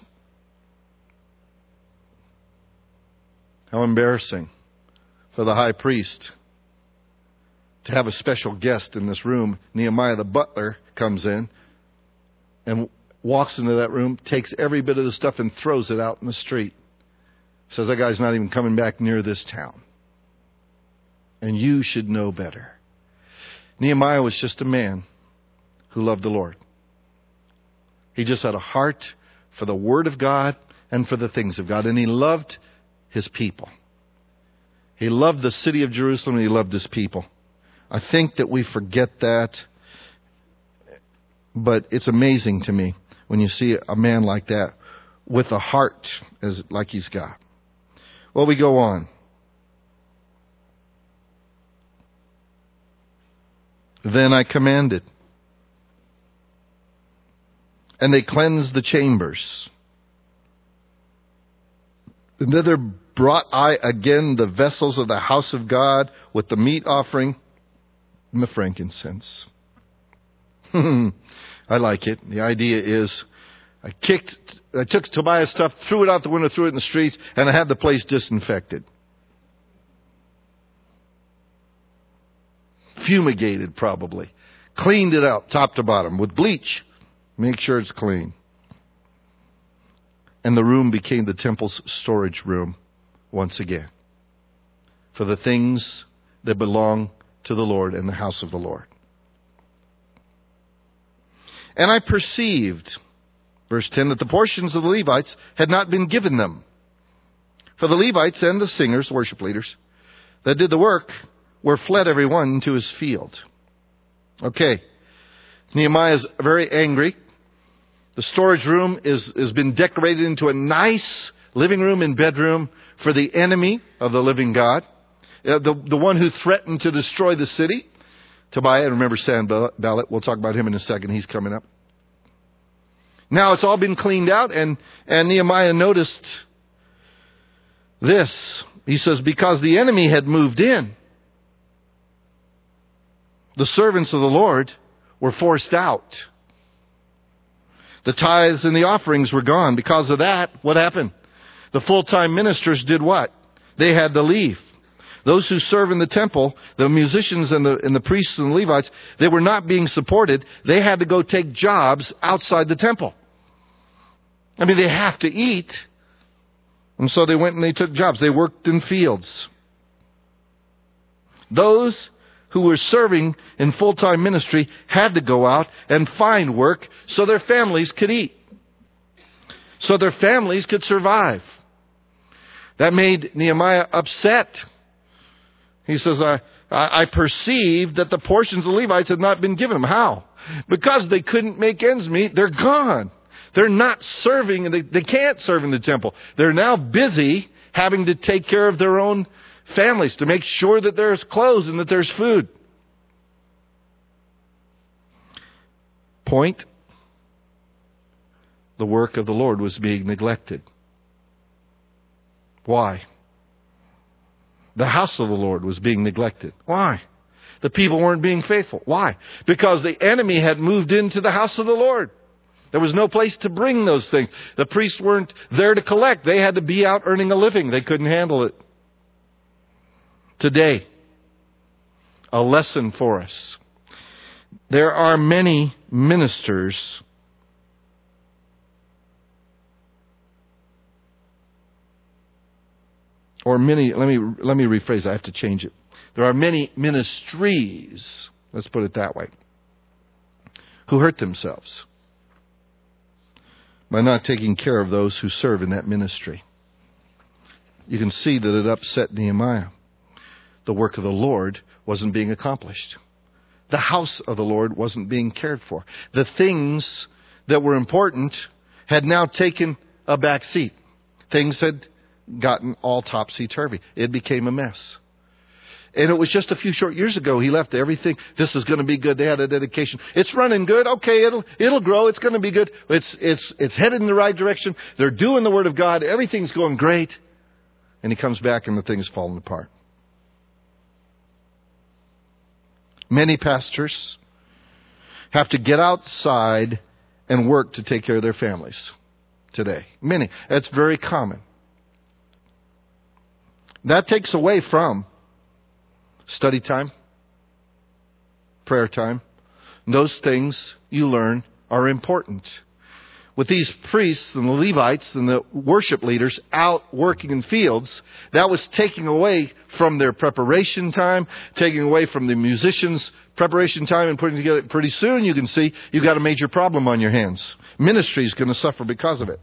Speaker 1: How embarrassing for the high priest to have a special guest in this room. Nehemiah the butler comes in and walks into that room, takes every bit of the stuff and throws it out in the street. Says, that guy's not even coming back near this town. And you should know better. Nehemiah was just a man who loved the Lord. He just had a heart for the Word of God and for the things of God. And he loved his people. He loved the city of Jerusalem and he loved his people. I think that we forget that. But it's amazing to me when you see a man like that with a heart like he's got. Well, we go on. Then I commanded, and they cleansed the chambers. And thither brought I again the vessels of the house of God with the meat offering and the frankincense. I like it. The idea is I took Tobiah's stuff, threw it out the window, threw it in the streets, and I had the place disinfected. Fumigated probably. Cleaned it out top to bottom with bleach. Make sure it's clean. And the room became the temple's storage room once again, for the things that belong to the Lord and the house of the Lord. And I perceived, verse 10, that the portions of the Levites had not been given them. For the Levites and the singers, worship leaders, that did the work were fled every one to his field. Okay. Nehemiah is very angry. The storage room has been decorated into a nice living room and bedroom for the enemy of the living God. The one who threatened to destroy the city. Tobiah, remember Sanballat. We'll talk about him in a second. He's coming up. Now it's all been cleaned out, and Nehemiah noticed this. He says, because the enemy had moved in, the servants of the Lord were forced out. The tithes and the offerings were gone. Because of that, what happened? The full-time ministers did what? They had to leave. Those who serve in the temple, the musicians and the priests and the Levites, they were not being supported. They had to go take jobs outside the temple. I mean, they have to eat. And so they went and they took jobs. They worked in fields. Those who were serving in full-time ministry had to go out and find work so their families could eat, so their families could survive. That made Nehemiah upset. He says, I perceived that the portions of the Levites had not been given them. How? Because they couldn't make ends meet. They're gone. They're not serving, and they can't serve in the temple. They're now busy having to take care of their own families to make sure that there's clothes and that there's food. Point: the work of the Lord was being neglected. Why? The house of the Lord was being neglected. Why? The people weren't being faithful. Why? Because the enemy had moved into the house of the Lord. There was no place to bring those things. The priests weren't there to collect. They had to be out earning a living. They couldn't handle it. Today, a lesson for us. There are many ministers let me rephrase. I have to change it. There are many ministries, let's put it that way, who hurt themselves by not taking care of those who serve in that ministry. You can see that it upset Nehemiah. The work of the Lord wasn't being accomplished. The house of the Lord wasn't being cared for. The things that were important had now taken a back seat. Things had gotten all topsy-turvy. It became a mess. And it was just a few short years ago he left everything. This is going to be good. They had a dedication. It's running good. Okay, it'll grow. It's going to be good. It's headed in the right direction. They're doing the Word of God. Everything's going great. And he comes back and the thing's falling apart. Many pastors have to get outside and work to take care of their families today. Many. That's very common. That takes away from study time, prayer time. Those things you learn are important. With these priests and the Levites and the worship leaders out working in fields, that was taking away from their preparation time, taking away from the musicians' preparation time and putting together. Pretty soon you can see you've got a major problem on your hands. Ministry is going to suffer because of it.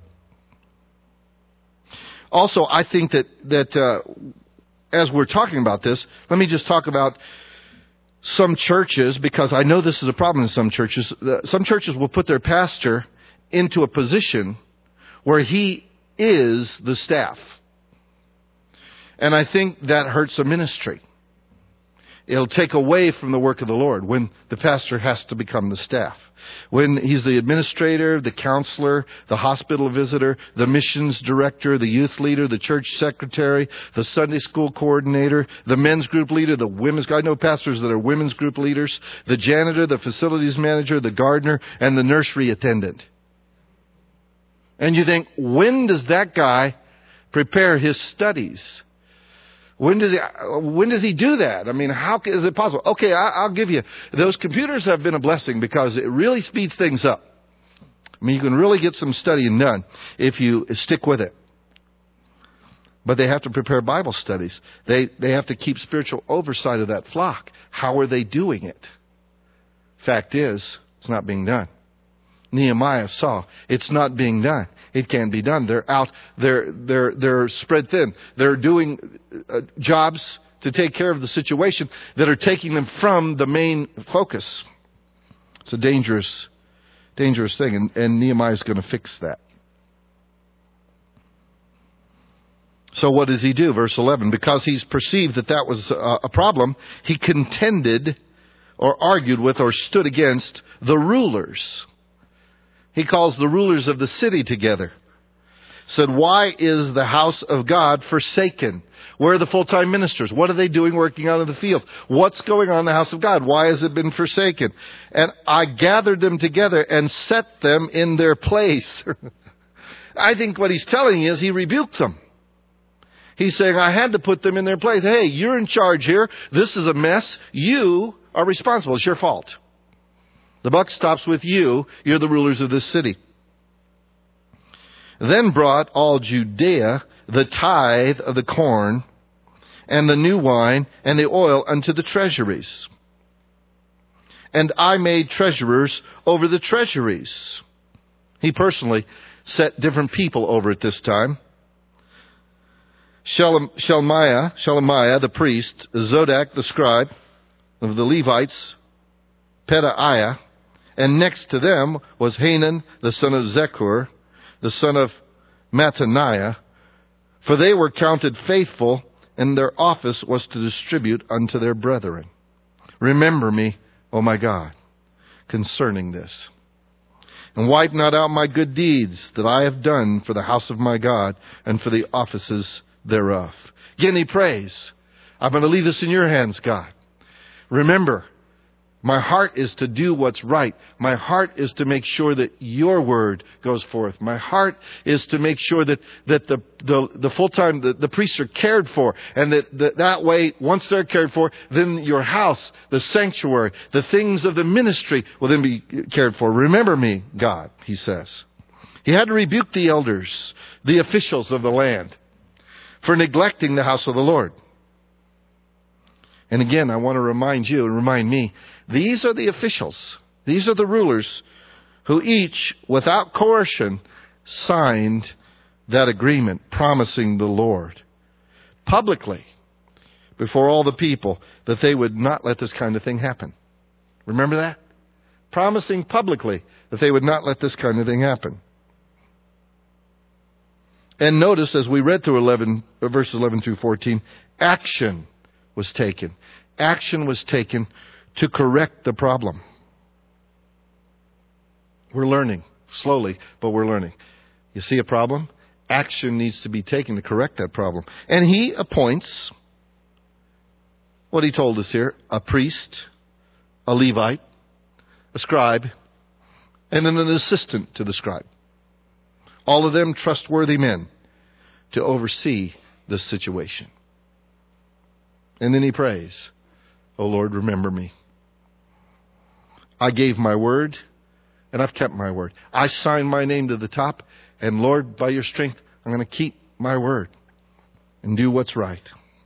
Speaker 1: Also, I think that as we're talking about this, let me just talk about some churches, because I know this is a problem in some churches. Some churches will put their pastor into a position where he is the staff. And I think that hurts a ministry. It'll take away from the work of the Lord when the pastor has to become the staff. When he's the administrator, the counselor, the hospital visitor, the missions director, the youth leader, the church secretary, the Sunday school coordinator, the men's group leader, the women's... I know pastors that are women's group leaders, the janitor, the facilities manager, the gardener, and the nursery attendant. And you think, when does that guy prepare his studies? When does he do that? I mean, how is it possible? Okay, I'll give you. Those computers have been a blessing because it really speeds things up. I mean, you can really get some studying done if you stick with it. But they have to prepare Bible studies. They have to keep spiritual oversight of that flock. How are they doing it? Fact is, it's not being done. Nehemiah saw it's not being done. It can't be done. They're out. They're spread thin. They're doing jobs to take care of the situation that are taking them from the main focus. It's a dangerous thing, and Nehemiah is going to fix that. So what does he do? Verse 11, because he's perceived that was a problem, he contended or argued with or stood against the rulers. He calls the rulers of the city together. Said, why is the house of God forsaken? Where are the full-time ministers? What are they doing working out in the fields? What's going on in the house of God? Why has it been forsaken? And I gathered them together and set them in their place. I think what he's telling you is he rebuked them. He's saying, I had to put them in their place. Hey, you're in charge here. This is a mess. You are responsible. It's your fault. The buck stops with you. You're the rulers of this city. Then brought all Judea the tithe of the corn and the new wine and the oil unto the treasuries. and I made treasurers over the treasuries. He personally set different people over at this time. Shelemiah the priest, Zodak the scribe of the Levites, Pedaiah, and next to them was Hanan the son of Zechur, the son of Mattaniah, for they were counted faithful, and their office was to distribute unto their brethren. Remember me, O my God, concerning this. And wipe not out my good deeds that I have done for the house of my God and for the offices thereof. Again, he prays, I'm going to leave this in your hands, God. Remember, my heart is to do what's right. My heart is to make sure that your word goes forth. My heart is to make sure that the full-time, the priests are cared for. And that way, once they're cared for, then your house, the sanctuary, the things of the ministry will then be cared for. Remember me, God, he says. He had to rebuke the elders, the officials of the land, for neglecting the house of the Lord. And again, I want to remind you and remind me, these are the officials, these are the rulers who each, without coercion, signed that agreement, promising the Lord publicly before all the people that they would not let this kind of thing happen. Remember that? Promising publicly that they would not let this kind of thing happen. And notice, as we read through verses 11 through 14, action was taken. Action was taken to correct the problem. We're learning slowly, but we're learning. You see a problem? Action needs to be taken to correct that problem. And he appoints, what he told us here, a priest, a Levite, a scribe, and then an assistant to the scribe. All of them trustworthy men to oversee this situation. And then he prays, O Lord, remember me. I gave my word, and I've kept my word. I signed my name to the top, and Lord, by your strength, I'm going to keep my word and do what's right.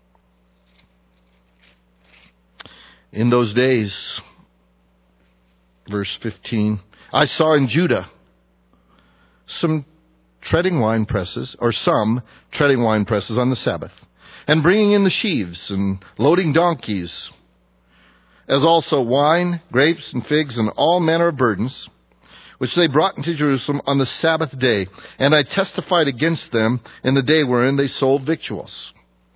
Speaker 1: In those days, verse 15, I saw in Judah some treading wine presses on the Sabbath, and bringing in the sheaves and loading donkeys, as also wine, grapes, and figs, and all manner of burdens, which they brought into Jerusalem on the Sabbath day. And I testified against them in the day wherein they sold victuals.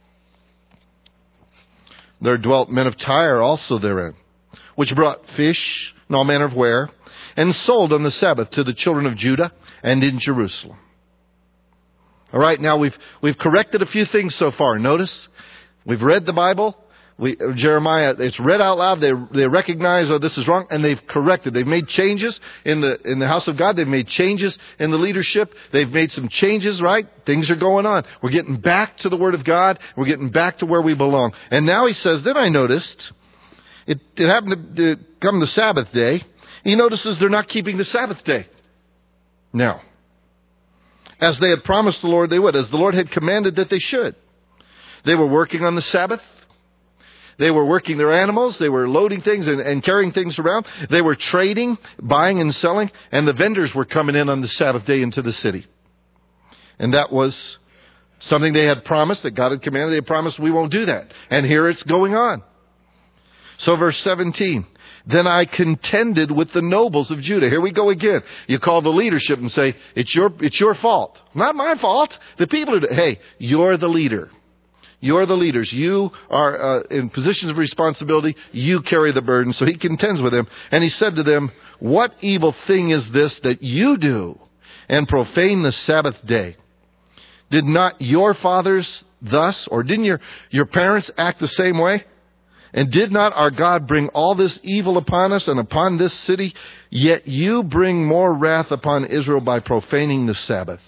Speaker 1: There dwelt men of Tyre also therein, which brought fish and all manner of ware, and sold on the Sabbath to the children of Judah and in Jerusalem. All right, now we've corrected a few things so far. Notice, we've read the Bible. Jeremiah, it's read out loud. They recognize, oh, this is wrong, and they've corrected. They've made changes in the house of God. They've made changes in the leadership. They've made some changes, right? Things are going on. We're getting back to the Word of God. We're getting back to where we belong. And now he says, then I noticed, it happened to come the Sabbath day. He notices they're not keeping the Sabbath day now, as they had promised the Lord they would, as the Lord had commanded that they should. They were working on the Sabbath. They were working their animals. They were loading things and carrying things around. They were trading, buying and selling. And the vendors were coming in on the Sabbath day into the city. And that was something they had promised, that God had commanded. They had promised, we won't do that. And here it's going on. So verse 17. Then I contended with the nobles of Judah. Here we go again. You call the leadership and say, it's your fault. Not my fault. The people are, hey, you're the leader. You're the leaders. You are in positions of responsibility. You carry the burden. So he contends with them. And he said to them, what evil thing is this that you do and profane the Sabbath day? Did not your fathers thus, or didn't your parents act the same way? And did not our God bring all this evil upon us and upon this city? Yet you bring more wrath upon Israel by profaning the Sabbath.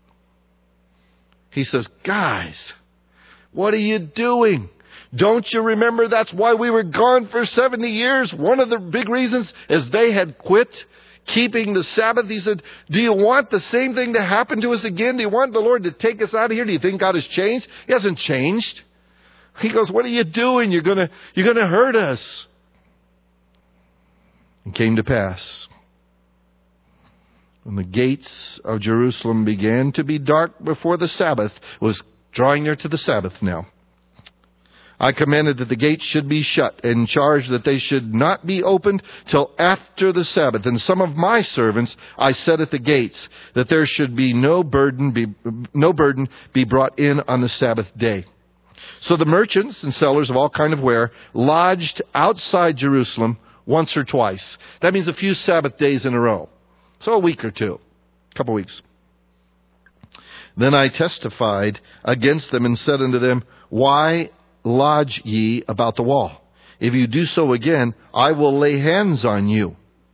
Speaker 1: He says, guys, what are you doing? Don't you remember that's why we were gone for 70 years? One of the big reasons is they had quit keeping the Sabbath. He said, do you want the same thing to happen to us again? Do you want the Lord to take us out of here? Do you think God has changed? He hasn't changed. He goes, what are you doing? You're gonna hurt us. It came to pass, when the gates of Jerusalem began to be dark before the Sabbath, was drawing near to the Sabbath now, I commanded that the gates should be shut, and charged that they should not be opened till after the Sabbath. And some of my servants I set at the gates, that there should be no burden be brought in on the Sabbath day. So the merchants and sellers of all kind of ware lodged outside Jerusalem once or twice. That means a few Sabbath days in a row. So a week or two, a couple weeks. Then I testified against them and said unto them, Why lodge ye about the wall? If you do so again, I will lay hands on you.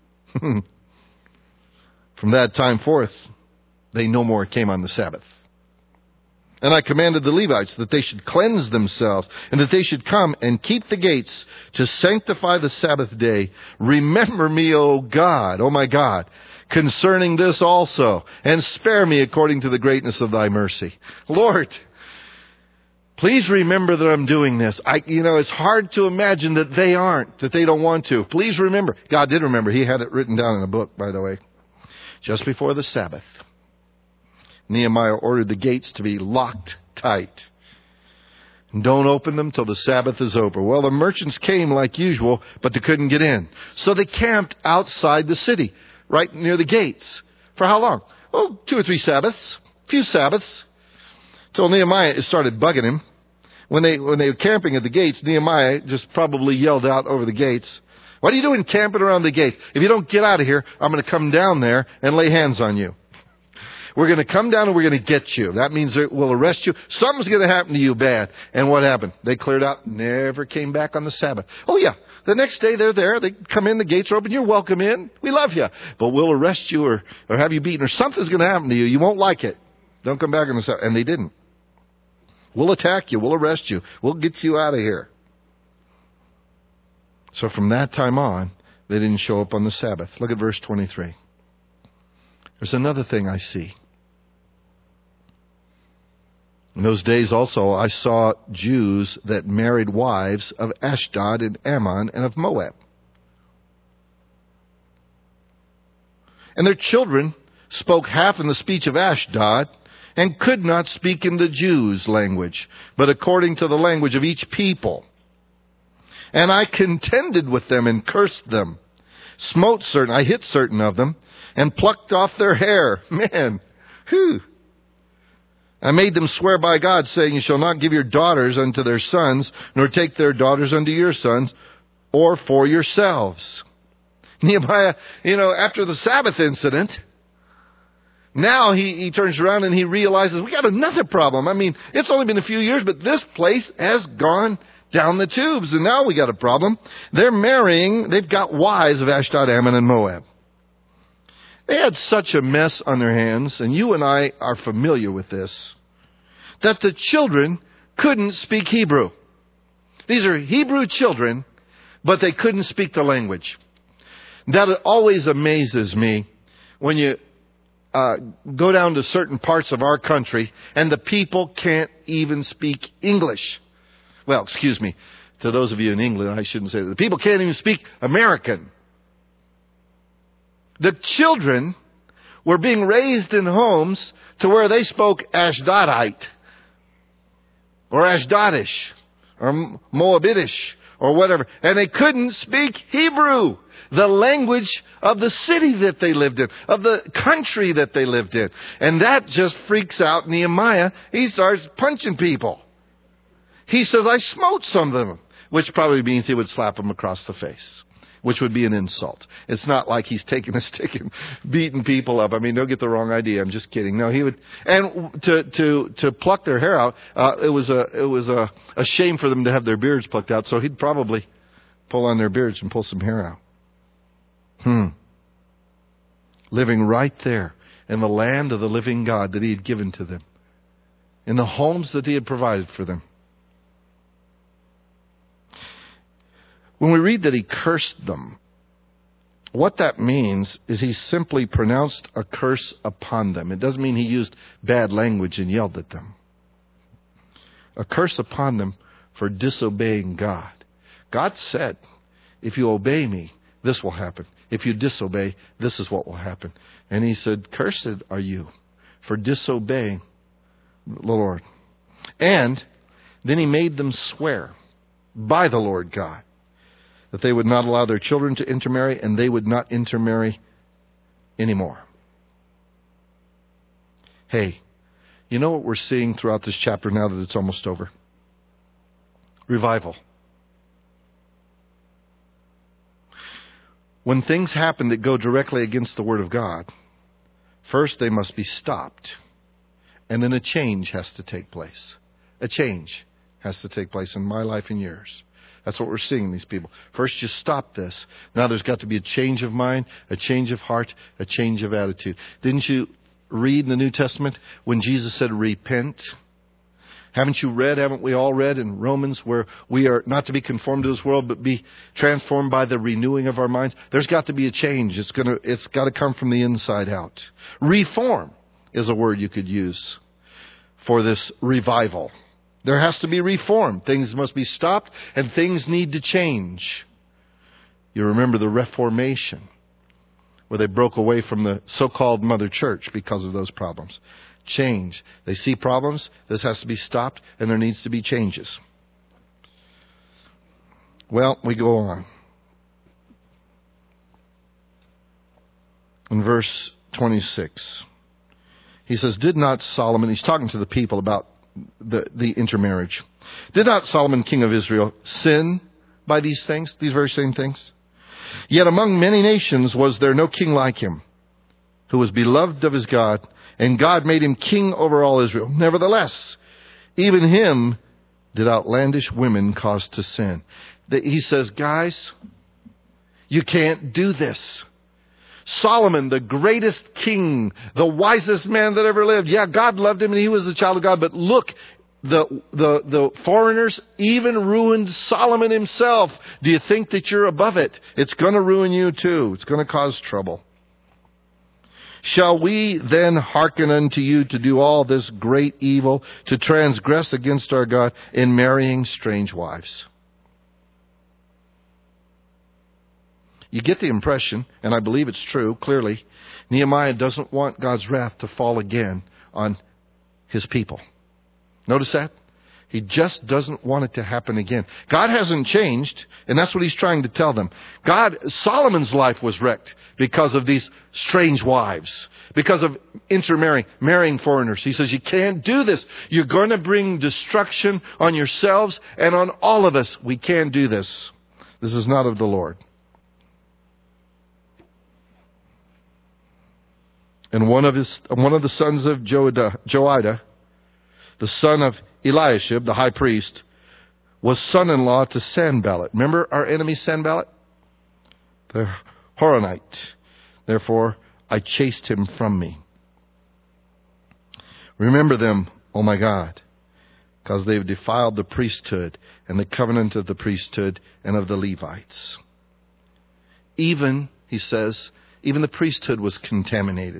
Speaker 1: From that time forth, they no more came on the Sabbath. And I commanded the Levites that they should cleanse themselves, and that they should come and keep the gates to sanctify the Sabbath day. Remember me, O God, O my God, concerning this also, and spare me according to the greatness of thy mercy. Lord, please remember that I'm doing this. It's hard to imagine that they aren't, that they don't want to. Please remember. God did remember. He had it written down in a book, by the way. Just before the Sabbath, Nehemiah ordered the gates to be locked tight. Don't open them till the Sabbath is over. Well, the merchants came like usual, but they couldn't get in. So they camped outside the city, right near the gates. For how long? 2 or 3 Sabbaths. A few Sabbaths. Till Nehemiah started bugging him. When they were camping at the gates, Nehemiah just probably yelled out over the gates, What are you doing camping around the gate? If you don't get out of here, I'm going to come down there and lay hands on you. We're going to come down and we're going to get you. That means we'll arrest you. Something's going to happen to you bad. And what happened? They cleared out, never came back on the Sabbath. Oh yeah, the next day they're there. They come in, the gates are open. You're welcome in. We love you. But we'll arrest you or have you beaten, or something's going to happen to you. You won't like it. Don't come back on the Sabbath. And they didn't. We'll attack you. We'll arrest you. We'll get you out of here. So from that time on, they didn't show up on the Sabbath. Look at verse 23. There's another thing I see. In those days also I saw Jews that married wives of Ashdod and Ammon and of Moab. And their children spoke half in the speech of Ashdod, and could not speak in the Jews' language, but according to the language of each people. And I contended with them and cursed them. I hit certain of them, and plucked off their hair. Man, I made them swear by God, saying, You shall not give your daughters unto their sons, nor take their daughters unto your sons, or for yourselves. Nehemiah, after the Sabbath incident, now he turns around and he realizes, we got another problem. It's only been a few years, but this place has gone down the tubes, and now we got a problem. They've got wives of Ashdod, Ammon, and Moab. They had such a mess on their hands, and you and I are familiar with this, that the children couldn't speak Hebrew. These are Hebrew children, but they couldn't speak the language. That always amazes me when you go down to certain parts of our country and the people can't even speak English. Well, excuse me, to those of you in England, I shouldn't say that. The people can't even speak American. The children were being raised in homes to where they spoke Ashdodite or Ashdodish or Moabitish or whatever. And they couldn't speak Hebrew, the language of the city that they lived in, of the country that they lived in. And that just freaks out Nehemiah. He starts punching people. He says, I smote some of them, which probably means he would slap them across the face, which would be an insult. It's not like he's taking a stick and beating people up. Don't get the wrong idea. I'm just kidding. No, he would. And to pluck their hair out, it was a shame for them to have their beards plucked out. So he'd probably pull on their beards and pull some hair out. Living right there in the land of the living God that he had given to them, in the homes that he had provided for them. When we read that he cursed them, what that means is he simply pronounced a curse upon them. It doesn't mean he used bad language and yelled at them. A curse upon them for disobeying God. God said, if you obey me, this will happen. If you disobey, this is what will happen. And he said, cursed are you for disobeying the Lord. And then he made them swear by the Lord God that they would not allow their children to intermarry, and they would not intermarry anymore. Hey, you know what we're seeing throughout this chapter now that it's almost over? Revival. When things happen that go directly against the Word of God, first they must be stopped, and then a change has to take place. A change has to take place in my life and yours. That's what we're seeing in these people. First you stop this. Now there's got to be a change of mind, a change of heart, a change of attitude. Didn't you read in the New Testament when Jesus said, repent? Haven't we all read in Romans where we are not to be conformed to this world, but be transformed by the renewing of our minds? There's got to be a change. It's got to come from the inside out. Reform is a word you could use for this revival. There has to be reform. Things must be stopped and things need to change. You remember the Reformation, where they broke away from the so-called Mother Church because of those problems. Change. They see problems. This has to be stopped, and there needs to be changes. Well, we go on. In verse 26, he says, did not Solomon, he's talking to the people about the intermarriage. Did not Solomon, king of Israel, sin by these things, these very same things? Yet among many nations was there no king like him, who was beloved of his God, and God made him king over all Israel. Nevertheless, even him did outlandish women cause to sin. He says, guys, you can't do this. Solomon, the greatest king, the wisest man that ever lived. Yeah, God loved him and he was a child of God. But look, the foreigners even ruined Solomon himself. Do you think that you're above it? It's going to ruin you too. It's going to cause trouble. Shall we then hearken unto you to do all this great evil, to transgress against our God in marrying strange wives? You get the impression, and I believe it's true, clearly, Nehemiah doesn't want God's wrath to fall again on his people. Notice that? He just doesn't want it to happen again. God hasn't changed, and that's what he's trying to tell them. Solomon's life was wrecked because of these strange wives, because of marrying foreigners. He says, you can't do this. You're going to bring destruction on yourselves and on all of us. We can't do this. This is not of the Lord. And one of the sons of Joiada, the son of Eliashib, the high priest, was son-in-law to Sanballat. Remember our enemy Sanballat? The Horonite. Therefore, I chased him from me. Remember them, O my God, because they've defiled the priesthood and the covenant of the priesthood and of the Levites. Even, he says, even the priesthood was contaminated.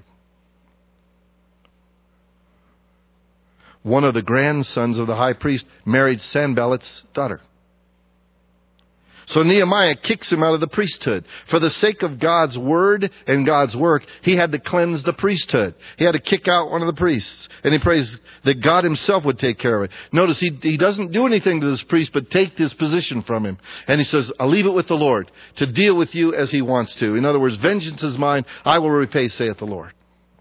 Speaker 1: One of the grandsons of the high priest married Sanballat's daughter. So Nehemiah kicks him out of the priesthood. For the sake of God's word and God's work, he had to cleanse the priesthood. He had to kick out one of the priests. And he prays that God himself would take care of it. Notice he doesn't do anything to this priest, but take his position from him. And he says, I'll leave it with the Lord to deal with you as he wants to. In other words, vengeance is mine, I will repay, saith the Lord.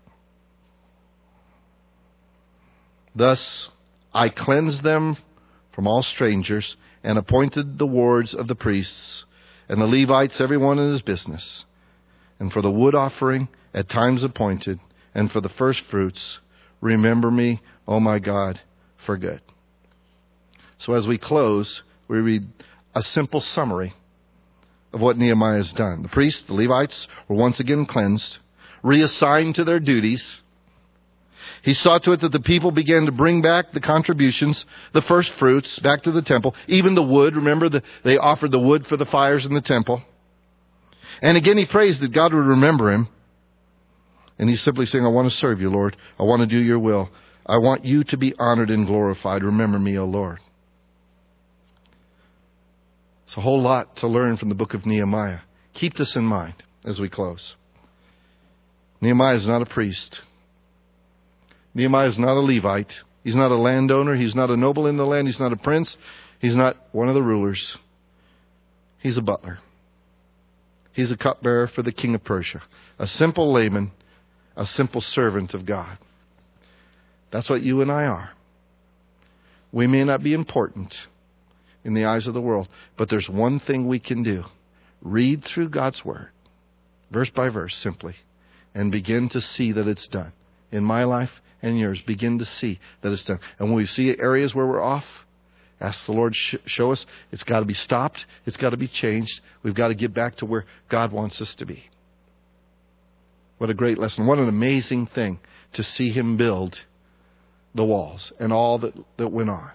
Speaker 1: Thus I cleansed them from all strangers, and appointed the wards of the priests, and the Levites, every one in his business, and for the wood offering at times appointed, and for the first fruits, remember me, O my God, for good. So as we close, we read a simple summary of what Nehemiah has done. The priests, the Levites, were once again cleansed, reassigned to their duties. He saw to it that the people began to bring back the contributions, the first fruits, back to the temple. Even the wood. Remember, they offered the wood for the fires in the temple. And again, he prays that God would remember him. And he's simply saying, I want to serve you, Lord. I want to do your will. I want you to be honored and glorified. Remember me, O Lord. It's a whole lot to learn from the book of Nehemiah. Keep this in mind as we close. Nehemiah is not a priest. Nehemiah is not a Levite. He's not a landowner. He's not a noble in the land. He's not a prince. He's not one of the rulers. He's a butler. He's a cupbearer for the king of Persia. A simple layman, a simple servant of God. That's what you and I are. We may not be important in the eyes of the world, but there's one thing we can do. Read through God's Word, verse by verse, simply, and begin to see that it's done. In my life and yours, begin to see that it's done. And when we see areas where we're off, ask the Lord, show us. It's got to be stopped. It's got to be changed. We've got to get back to where God wants us to be. What a great lesson. What an amazing thing to see him build the walls and all that went on.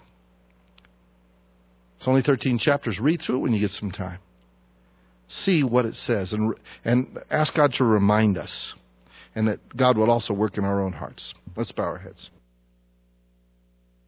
Speaker 1: It's only 13 chapters. Read through it when you get some time. See what it says and ask God to remind us, and that God will also work in our own hearts. Let's bow our heads.